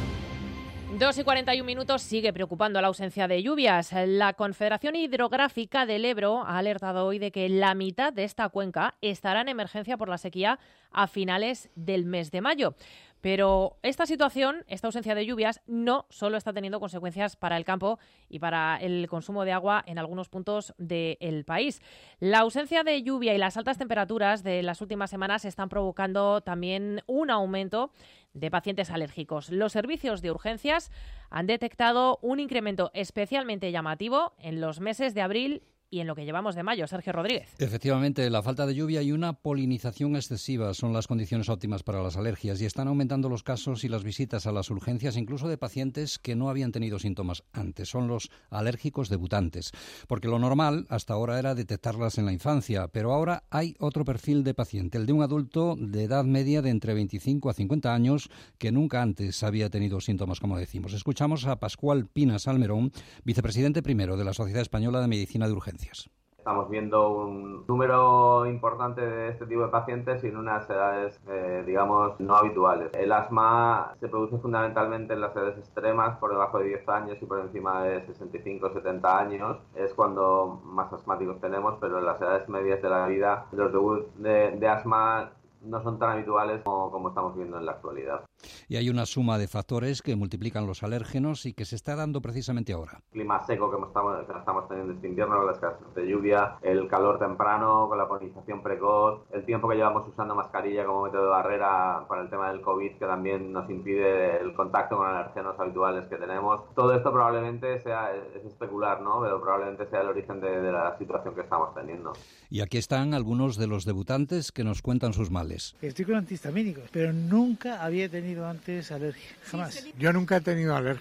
dos y cuarenta y un minutos. Sigue preocupando la ausencia de lluvias. La Confederación Hidrográfica del Ebro ha alertado hoy de que la mitad de esta cuenca estará en emergencia por la sequía a finales del mes de mayo. Pero esta situación, esta ausencia de lluvias, no solo está teniendo consecuencias para el campo y para el consumo de agua en algunos puntos del país. La ausencia de lluvia y las altas temperaturas de las últimas semanas están provocando también un aumento de pacientes alérgicos. Los servicios de urgencias han detectado un incremento especialmente llamativo en los meses de abril y en lo que llevamos de mayo. Sergio Rodríguez. Efectivamente, la falta de lluvia y una polinización excesiva son las condiciones óptimas para las alergias y están aumentando los casos y las visitas a las urgencias, incluso de pacientes que no habían tenido síntomas antes. Son los alérgicos debutantes, porque lo normal hasta ahora era detectarlas en la infancia, pero ahora hay otro perfil de paciente, el de un adulto de edad media de entre veinticinco a cincuenta años que nunca antes había tenido síntomas, como decimos. Escuchamos a Pascual Pina Salmerón, vicepresidente primero de la Sociedad Española de Medicina de Urgencias. Estamos viendo un número importante de este tipo de pacientes y en unas edades, eh, digamos, no habituales. El asma se produce fundamentalmente en las edades extremas, por debajo de diez años y por encima de sesenta y cinco o setenta años. Es cuando más asmáticos tenemos, pero en las edades medias de la vida los debuts de, de asma no son tan habituales como, como estamos viendo en la actualidad. Y hay una suma de factores que multiplican los alérgenos y que se está dando precisamente ahora. El clima seco que estamos, que estamos teniendo este invierno, las escasez de lluvia, el calor temprano con la polinización precoz, el tiempo que llevamos usando mascarilla como método de barrera para el tema del COVID, que también nos impide el contacto con alérgenos habituales que tenemos. Todo esto probablemente sea, es especular, ¿no? Pero probablemente sea el origen de, de la situación que estamos teniendo. Y aquí están algunos de los debutantes que nos cuentan sus males. Estoy con antihistamínicos, pero nunca había tenido antes alergia, jamás. Yo nunca he tenido alergia.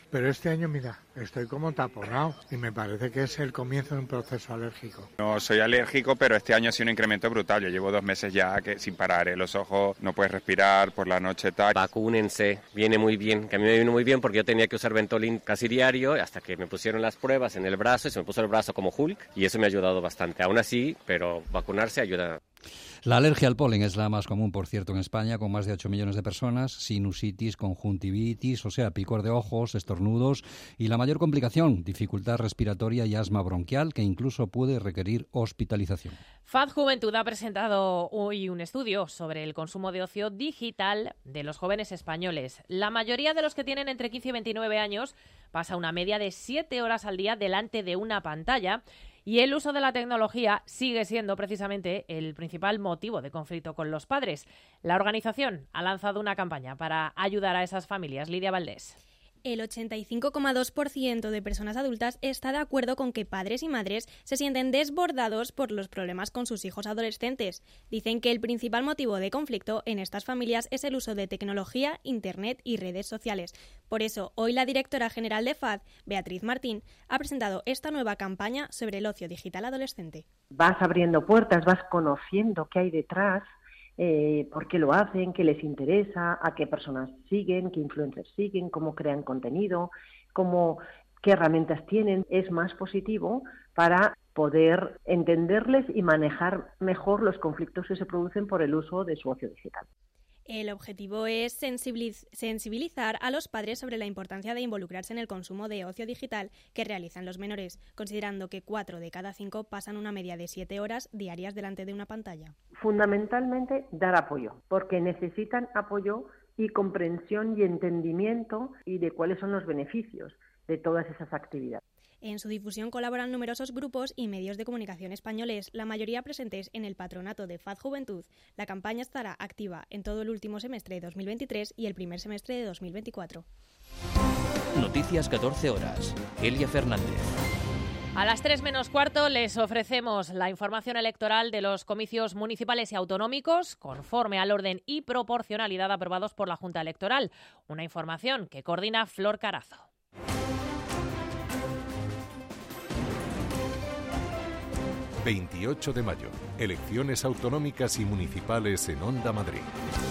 pero este año, mira, estoy como taponado y me parece que es el comienzo de un proceso alérgico. No soy alérgico, pero este año ha sido un incremento brutal. Yo llevo dos meses ya que sin parar, ¿eh? Los ojos, no puedes respirar por la noche, tal. Vacúnense, viene muy bien, que a mí me vino muy bien porque yo tenía que usar Ventolin casi diario hasta que me pusieron las pruebas en el brazo y se me puso el brazo como Hulk y eso me ha ayudado bastante. Aún así, pero vacunarse ayuda. La alergia al polen es la más común, por cierto, en España, con más de ocho millones de personas, sinusitis, conjuntivitis, o sea, picor de ojos, estornudos y la mayor complicación, dificultad respiratoria y asma bronquial, que incluso puede requerir hospitalización. F A D Juventud ha presentado hoy un estudio sobre el consumo de ocio digital de los jóvenes españoles. La mayoría de los que tienen entre quince y veintinueve años pasa una media de siete horas al día delante de una pantalla. Y el uso de la tecnología sigue siendo precisamente el principal motivo de conflicto con los padres. La organización ha lanzado una campaña para ayudar a esas familias. Lidia Valdés. El ochenta y cinco coma dos por ciento de personas adultas está de acuerdo con que padres y madres se sienten desbordados por los problemas con sus hijos adolescentes. Dicen que el principal motivo de conflicto en estas familias es el uso de tecnología, internet y redes sociales. Por eso, hoy la directora general de F A D, Beatriz Martín, ha presentado esta nueva campaña sobre el ocio digital adolescente. Vas abriendo puertas, vas conociendo qué hay detrás, Eh, por qué lo hacen, qué les interesa, a qué personas siguen, qué influencers siguen, cómo crean contenido, cómo, qué herramientas tienen. Es más positivo para poder entenderles y manejar mejor los conflictos que se producen por el uso de su ocio digital. El objetivo es sensibilizar a los padres sobre la importancia de involucrarse en el consumo de ocio digital que realizan los menores, considerando que cuatro de cada cinco pasan una media de siete horas diarias delante de una pantalla. Fundamentalmente, dar apoyo, porque necesitan apoyo y comprensión y entendimiento y de cuáles son los beneficios de todas esas actividades. En su difusión colaboran numerosos grupos y medios de comunicación españoles, la mayoría presentes en el patronato de F A D Juventud. La campaña estará activa en todo el último semestre de dos mil veintitrés y el primer semestre de dos mil veinticuatro. Noticias catorce horas. Elia Fernández. A las tres menos cuarto les ofrecemos la información electoral de los comicios municipales y autonómicos conforme al orden y proporcionalidad aprobados por la Junta Electoral. Una información que coordina Flor Carazo. veintiocho de mayo. Elecciones autonómicas y municipales en Onda Madrid.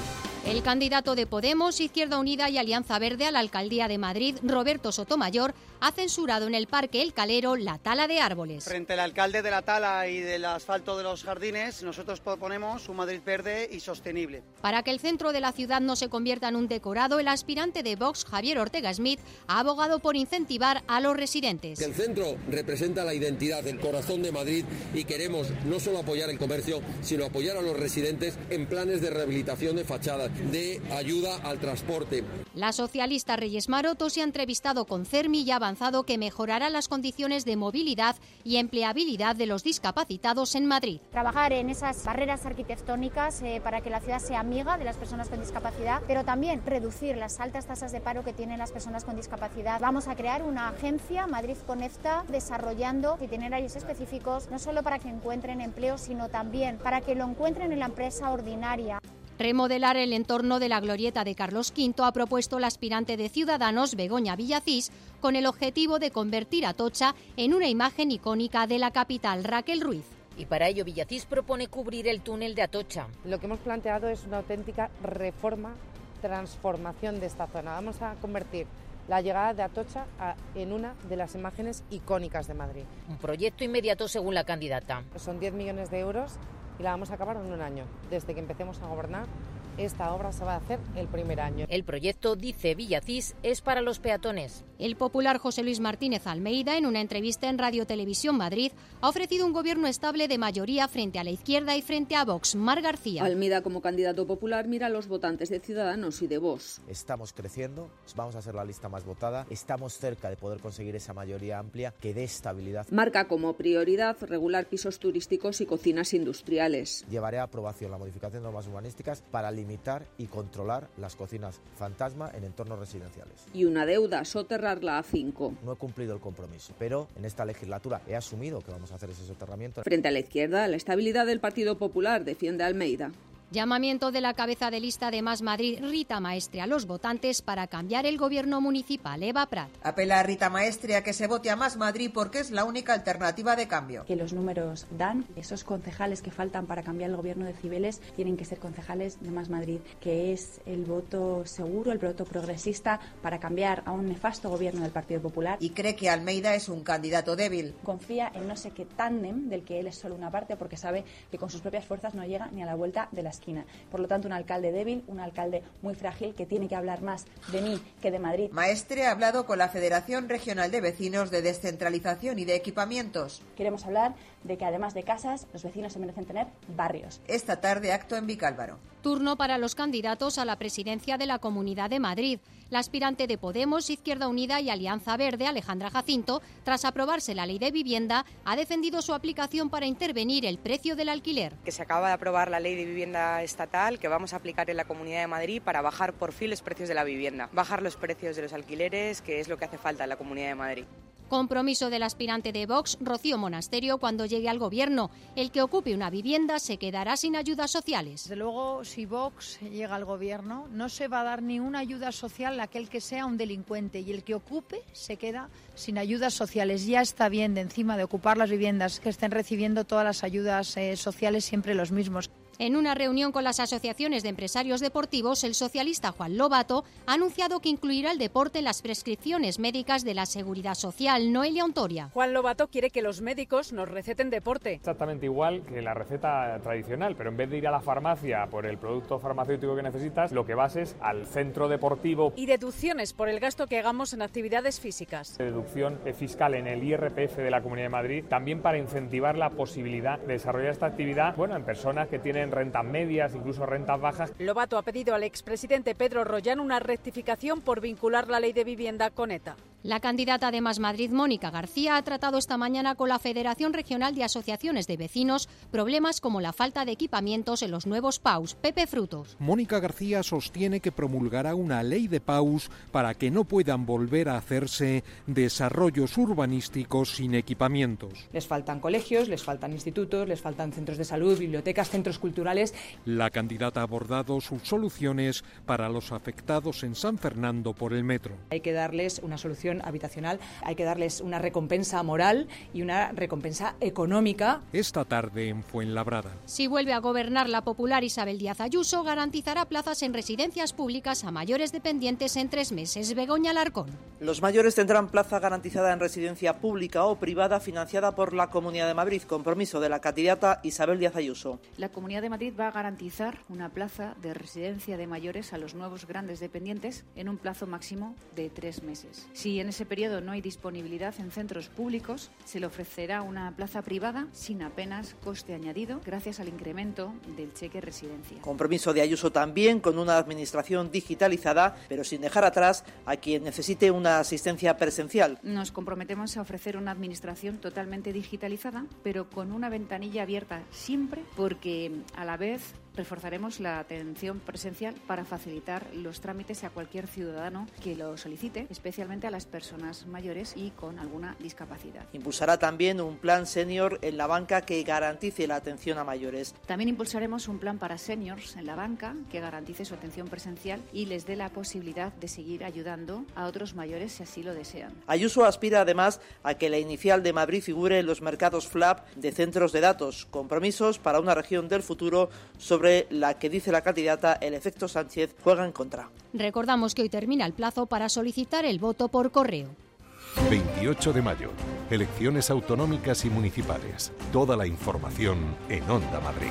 El candidato de Podemos, Izquierda Unida y Alianza Verde a la alcaldía de Madrid, Roberto Sotomayor, ha censurado en el Parque El Calero la tala de árboles. Frente al alcalde de la tala y del asfalto de los jardines, nosotros proponemos un Madrid verde y sostenible. Para que el centro de la ciudad no se convierta en un decorado, el aspirante de Vox, Javier Ortega Smith, ha abogado por incentivar a los residentes. El centro representa la identidad, el corazón de Madrid y queremos no solo apoyar el comercio, sino apoyar a los residentes en planes de rehabilitación de fachadas, de ayuda al transporte. La socialista Reyes Maroto se ha entrevistado con CERMI y ha avanzado que mejorará las condiciones de movilidad y empleabilidad de los discapacitados en Madrid. Trabajar en esas barreras arquitectónicas eh, para que la ciudad sea amiga de las personas con discapacidad, pero también reducir las altas tasas de paro que tienen las personas con discapacidad. Vamos a crear una agencia, Madrid Conecta, desarrollando itinerarios específicos, no solo para que encuentren empleo, sino también para que lo encuentren en la empresa ordinaria. Remodelar el entorno de la glorieta de Carlos quinto ha propuesto la aspirante de Ciudadanos, Begoña Villacís, con el objetivo de convertir Atocha en una imagen icónica de la capital. Raquel Ruiz. Y para ello Villacís propone cubrir el túnel de Atocha. Lo que hemos planteado es una auténtica reforma, transformación de esta zona. Vamos a convertir la llegada de Atocha a, en una de las imágenes icónicas de Madrid. Un proyecto inmediato según la candidata. Son diez millones de euros y la vamos a acabar en un año. Desde que empecemos a gobernar, esta obra se va a hacer el primer año. El proyecto, dice Villacís, es para los peatones. El popular José Luis Martínez Almeida, en una entrevista en Radio Televisión Madrid, ha ofrecido un gobierno estable de mayoría frente a la izquierda y frente a Vox. Mar García. Almeida, como candidato popular, mira a los votantes de Ciudadanos y de Vox. Estamos creciendo, vamos a ser la lista más votada, estamos cerca de poder conseguir esa mayoría amplia que dé estabilidad. Marca como prioridad regular pisos turísticos y cocinas industriales. Llevaré a aprobación la modificación de normas urbanísticas para limitar y controlar las cocinas fantasma en entornos residenciales. Y una deuda, soterrar la A cinco. No he cumplido el compromiso, pero en esta legislatura he asumido que vamos a hacer ese soterramiento. Frente a la izquierda, la estabilidad del Partido Popular, defiende Almeida. Llamamiento de la cabeza de lista de Más Madrid, Rita Maestre, a los votantes para cambiar el gobierno municipal. Eva Prat. Apela a Rita Maestre a que se vote a Más Madrid porque es la única alternativa de cambio. Que los números dan, esos concejales que faltan para cambiar el gobierno de Cibeles tienen que ser concejales de Más Madrid, que es el voto seguro, el voto progresista para cambiar a un nefasto gobierno del Partido Popular. Y cree que Almeida es un candidato débil. Confía en no sé qué tándem del que él es solo una parte porque sabe que con sus propias fuerzas no llega ni a la vuelta de la esquina. Por lo tanto, un alcalde débil, un alcalde muy frágil que tiene que hablar más de mí que de Madrid. Maestre ha hablado con la Federación Regional de Vecinos de Descentralización y de Equipamientos. Queremos hablar de que además de casas, los vecinos se merecen tener barrios. Esta tarde acto en Vicálvaro. Turno para los candidatos a la presidencia de la Comunidad de Madrid. La aspirante de Podemos, Izquierda Unida y Alianza Verde, Alejandra Jacinto, tras aprobarse la ley de vivienda, ha defendido su aplicación para intervenir el precio del alquiler. Que se acaba de aprobar la ley de vivienda estatal que vamos a aplicar en la Comunidad de Madrid para bajar por fin los precios de la vivienda, bajar los precios de los alquileres, que es lo que hace falta en la Comunidad de Madrid. Compromiso del aspirante de Vox, Rocío Monasterio, cuando llegue al gobierno. El que ocupe una vivienda se quedará sin ayudas sociales. Desde luego, si Vox llega al gobierno, no se va a dar ni una ayuda social a aquel que sea un delincuente, y el que ocupe se queda sin ayudas sociales. Ya está bien de encima de ocupar las viviendas, que estén recibiendo todas las ayudas eh, sociales siempre los mismos. En una reunión con las asociaciones de empresarios deportivos, el socialista Juan Lobato ha anunciado que incluirá el deporte en las prescripciones médicas de la Seguridad Social. Noelia Ontoria. Juan Lobato quiere que los médicos nos receten deporte. Exactamente igual que la receta tradicional, pero en vez de ir a la farmacia por el producto farmacéutico que necesitas, lo que vas es al centro deportivo. Y deducciones por el gasto que hagamos en actividades físicas. Deducción fiscal en el I R P F de la Comunidad de Madrid, también para incentivar la posibilidad de desarrollar esta actividad, bueno, en personas que tienen rentas medias, incluso rentas bajas. Lobato ha pedido al expresidente Pedro Rollán una rectificación por vincular la ley de vivienda con ETA. La candidata de Más Madrid, Mónica García, ha tratado esta mañana con la Federación Regional de Asociaciones de Vecinos problemas como la falta de equipamientos en los nuevos P A Us. Pepe Frutos. Mónica García sostiene que promulgará una ley de P A Us para que no puedan volver a hacerse desarrollos urbanísticos sin equipamientos. Les faltan colegios, les faltan institutos, les faltan centros de salud, bibliotecas, centros culturales. La candidata ha abordado sus soluciones para los afectados en San Fernando por el metro. Hay que darles una solución habitacional, hay que darles una recompensa moral y una recompensa económica. Esta tarde en Fuenlabrada. Si vuelve a gobernar la popular Isabel Díaz Ayuso, garantizará plazas en residencias públicas a mayores dependientes en tres meses. Begoña Alarcón. Los mayores tendrán plaza garantizada en residencia pública o privada financiada por la Comunidad de Madrid. Compromiso de la candidata Isabel Díaz Ayuso. La Comunidad de Madrid va a garantizar una plaza de residencia de mayores a los nuevos grandes dependientes en un plazo máximo de tres meses. Si en ese periodo no hay disponibilidad en centros públicos, se le ofrecerá una plaza privada sin apenas coste añadido gracias al incremento del cheque residencia. Compromiso de Ayuso también con una administración digitalizada, pero sin dejar atrás a quien necesite una asistencia presencial. Nos comprometemos a ofrecer una administración totalmente digitalizada, pero con una ventanilla abierta siempre, porque a la vez reforzaremos la atención presencial para facilitar los trámites a cualquier ciudadano que lo solicite, especialmente a las personas mayores y con alguna discapacidad. Impulsará también un plan senior en la banca que garantice la atención a mayores. También impulsaremos un plan para seniors en la banca que garantice su atención presencial y les dé la posibilidad de seguir ayudando a otros mayores si así lo desean. Ayuso aspira además a que la inicial de Madrid figure en los mercados F L A P de centros de datos, compromisos para una región del futuro sobre la que dice la candidata el efecto Sánchez juega en contra. Recordamos que hoy termina el plazo para solicitar el voto por correo. veintiocho de mayo, elecciones autonómicas y municipales. Toda la información en Onda Madrid.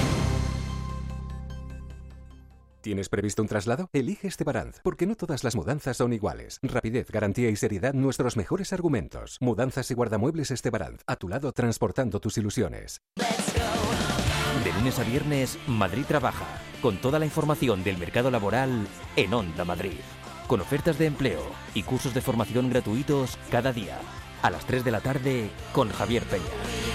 ¿Tienes previsto un traslado? Elige Estebaranz, porque no todas las mudanzas son iguales. Rapidez, garantía y seriedad, nuestros mejores argumentos. Mudanzas y guardamuebles Estebaranz, a tu lado transportando tus ilusiones. De lunes a viernes, Madrid Trabaja, con toda la información del mercado laboral en Onda Madrid. Con ofertas de empleo y cursos de formación gratuitos cada día. A las tres de la tarde, con Javier Peña.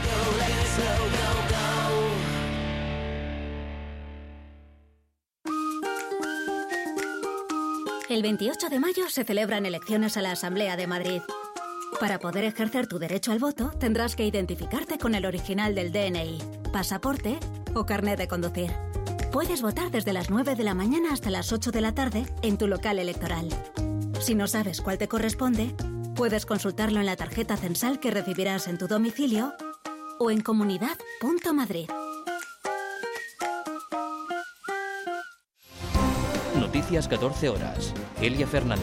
El veintiocho de mayo se celebran elecciones a la Asamblea de Madrid. Para poder ejercer tu derecho al voto, tendrás que identificarte con el original del D N I, pasaporte o carnet de conducir. Puedes votar desde las nueve de la mañana hasta las ocho de la tarde en tu local electoral. Si no sabes cuál te corresponde, puedes consultarlo en la tarjeta censal que recibirás en tu domicilio o en comunidad punto madrid. Noticias catorce horas. Elia Fernández.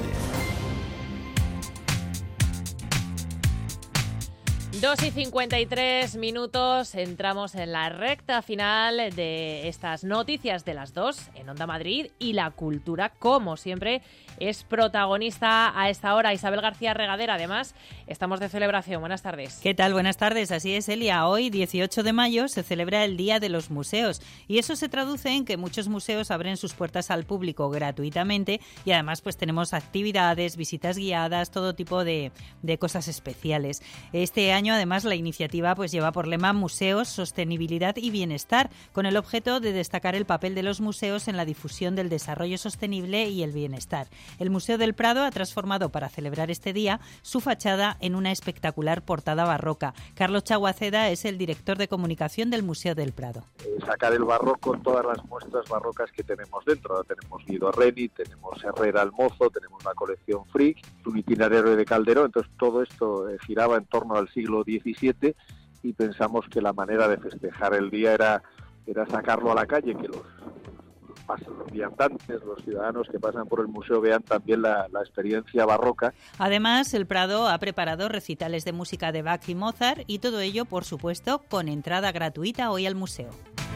dos y cincuenta y tres minutos, entramos en la recta final de estas noticias de las dos en Onda Madrid, y la cultura, como siempre, es protagonista a esta hora. Isabel García Regadera, además, estamos de celebración. Buenas tardes. ¿Qué tal? Buenas tardes. Así es, Elia. Hoy, dieciocho de mayo, se celebra el Día de los Museos, y eso se traduce en que muchos museos abren sus puertas al público gratuitamente, y además pues tenemos actividades, visitas guiadas, todo tipo de, de cosas especiales. Este año, además, la iniciativa pues lleva por lema Museos, Sostenibilidad y Bienestar, con el objeto de destacar el papel de los museos en la difusión del desarrollo sostenible y el bienestar. El Museo del Prado ha transformado, para celebrar este día, su fachada en una espectacular portada barroca. Carlos Chaguaceda es el director de comunicación del Museo del Prado. Sacar el barroco en todas las muestras barrocas que tenemos dentro. Tenemos Guido Reni, tenemos Herrera el Mozo, tenemos la colección Frick, un itinerario de Calderón. Entonces todo esto eh, giraba en torno al siglo diecisiete, y pensamos que la manera de festejar el día era, era sacarlo a la calle, que los, los viandantes, los ciudadanos que pasan por el museo vean también la, la experiencia barroca. Además, el Prado ha preparado recitales de música de Bach y Mozart, y todo ello, por supuesto, con entrada gratuita hoy al museo.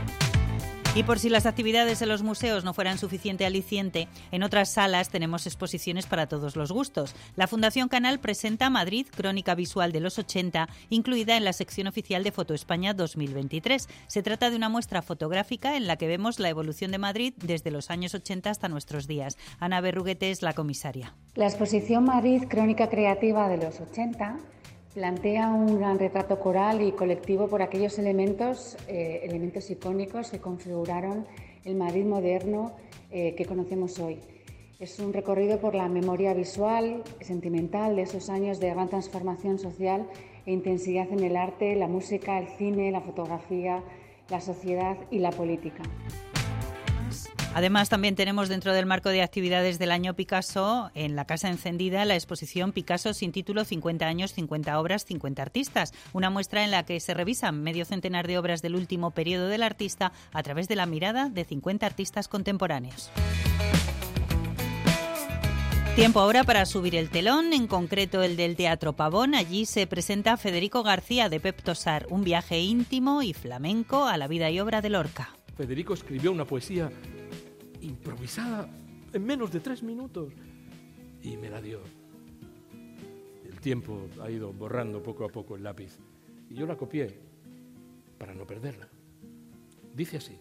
Y por si las actividades en los museos no fueran suficiente aliciente, en otras salas tenemos exposiciones para todos los gustos. La Fundación Canal presenta Madrid, crónica visual de los ochenta, incluida en la sección oficial de Foto España dos mil veintitrés. Se trata de una muestra fotográfica en la que vemos la evolución de Madrid desde los años ochenta hasta nuestros días. Ana Berruguete es la comisaria. La exposición Madrid, crónica creativa de los ochenta, plantea un gran retrato coral y colectivo por aquellos elementos, eh, elementos icónicos que configuraron el Madrid moderno eh, que conocemos hoy. Es un recorrido por la memoria visual, sentimental, de esos años de gran transformación social e intensidad en el arte, la música, el cine, la fotografía, la sociedad y la política. Además, también tenemos dentro del marco de actividades del año Picasso, en la Casa Encendida, la exposición Picasso sin título cincuenta años, cincuenta obras, cincuenta artistas. Una muestra en la que se revisan medio centenar de obras del último periodo del artista a través de la mirada de cincuenta artistas contemporáneos. Tiempo ahora para subir el telón, en concreto el del Teatro Pavón. Allí se presenta Federico García de Pep Tosar, un viaje íntimo y flamenco a la vida y obra de Lorca. Federico escribió una poesía improvisada en menos de tres minutos y me la dio. El tiempo ha ido borrando poco a poco el lápiz y yo la copié para no perderla. Dice así: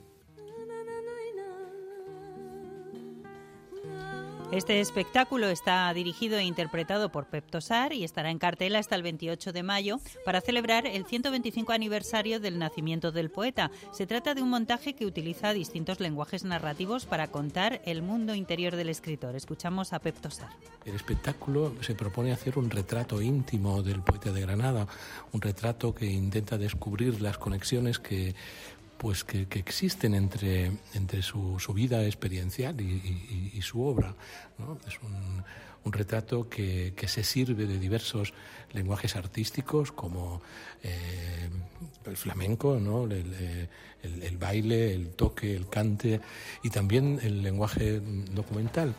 Este espectáculo está dirigido e interpretado por Pep Tosar y estará en cartel hasta el veintiocho de mayo para celebrar el ciento veinticinco aniversario del nacimiento del poeta. Se trata de un montaje que utiliza distintos lenguajes narrativos para contar el mundo interior del escritor. Escuchamos a Pep Tosar. El espectáculo se propone hacer un retrato íntimo del poeta de Granada, un retrato que intenta descubrir las conexiones que pues que, que existen entre, entre su, su vida experiencial y, y, y su obra, ¿no? Es un, un retrato que, que se sirve de diversos lenguajes artísticos como eh, el flamenco, ¿no? el, el, el baile, el toque, el cante y también el lenguaje documental.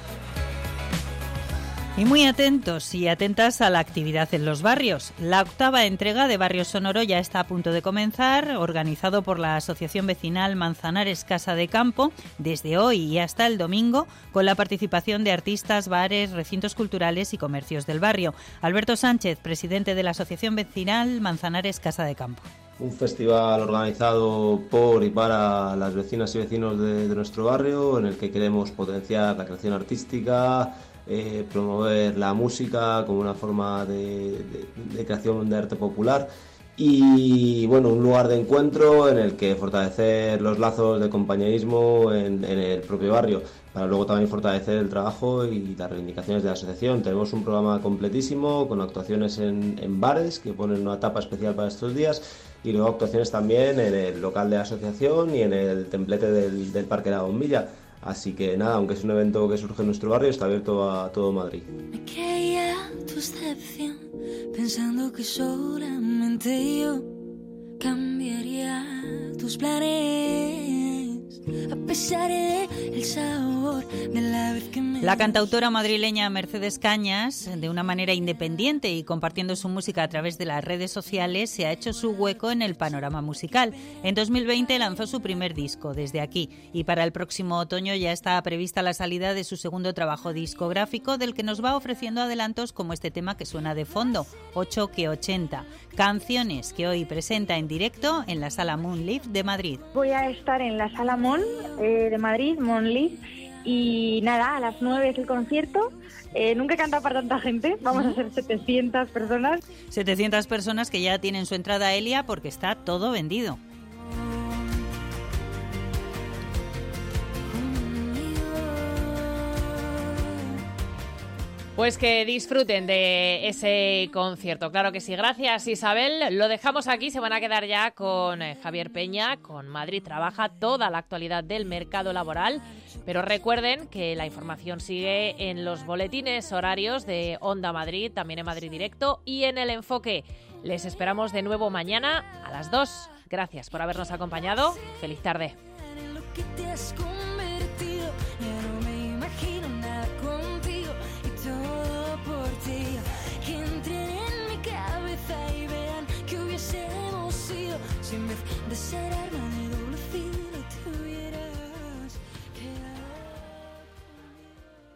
Y muy atentos y atentas a la actividad en los barrios. La octava entrega de Barrio Sonoro ya está a punto de comenzar, organizado por la Asociación Vecinal Manzanares Casa de Campo, desde hoy y hasta el domingo, con la participación de artistas, bares, recintos culturales y comercios del barrio. Alberto Sánchez, presidente de la Asociación Vecinal Manzanares Casa de Campo. Un festival organizado por y para las vecinas y vecinos de, de nuestro barrio, en el que queremos potenciar la creación artística, Eh, promover la música como una forma de, de, de creación de arte popular y bueno, un lugar de encuentro en el que fortalecer los lazos de compañerismo en, en el propio barrio, para luego también fortalecer el trabajo y las reivindicaciones de la asociación. Tenemos un programa completísimo con actuaciones en, en bares que ponen una etapa especial para estos días, y luego actuaciones también en el local de la asociación y en el templete del, del Parque La Bombilla. Así que nada, aunque es un evento que surge en nuestro barrio, está abierto a todo Madrid. Me caía tu excepción, pensando que solamente yo cambiaría tus planes, a pesar del sabor de la vez que me... La cantautora madrileña Mercedes Cañas, de una manera independiente y compartiendo su música a través de las redes sociales, se ha hecho su hueco en el panorama musical. En dos mil veinte lanzó su primer disco, Desde Aquí, y para el próximo otoño ya está prevista la salida de su segundo trabajo discográfico, del que nos va ofreciendo adelantos como este tema que suena de fondo, ocho que ochenta, canciones que hoy presenta en directo en la Sala Moonleaf de Madrid. Voy a estar en la Sala Moon eh, de Madrid, Moonleaf, y nada, a las nueve es el concierto. Eh, nunca he cantado para tanta gente, vamos a ser setecientas personas. setecientas personas que ya tienen su entrada, Elia, porque está todo vendido. Pues que disfruten de ese concierto, claro que sí. Gracias, Isabel. Lo dejamos aquí, se van a quedar ya con Javier Peña, con Madrid Trabaja, toda la actualidad del mercado laboral. Pero recuerden que la información sigue en los boletines horarios de Onda Madrid, también en Madrid Directo y en El Enfoque. Les esperamos de nuevo mañana a las dos. Gracias por habernos acompañado. Feliz tarde.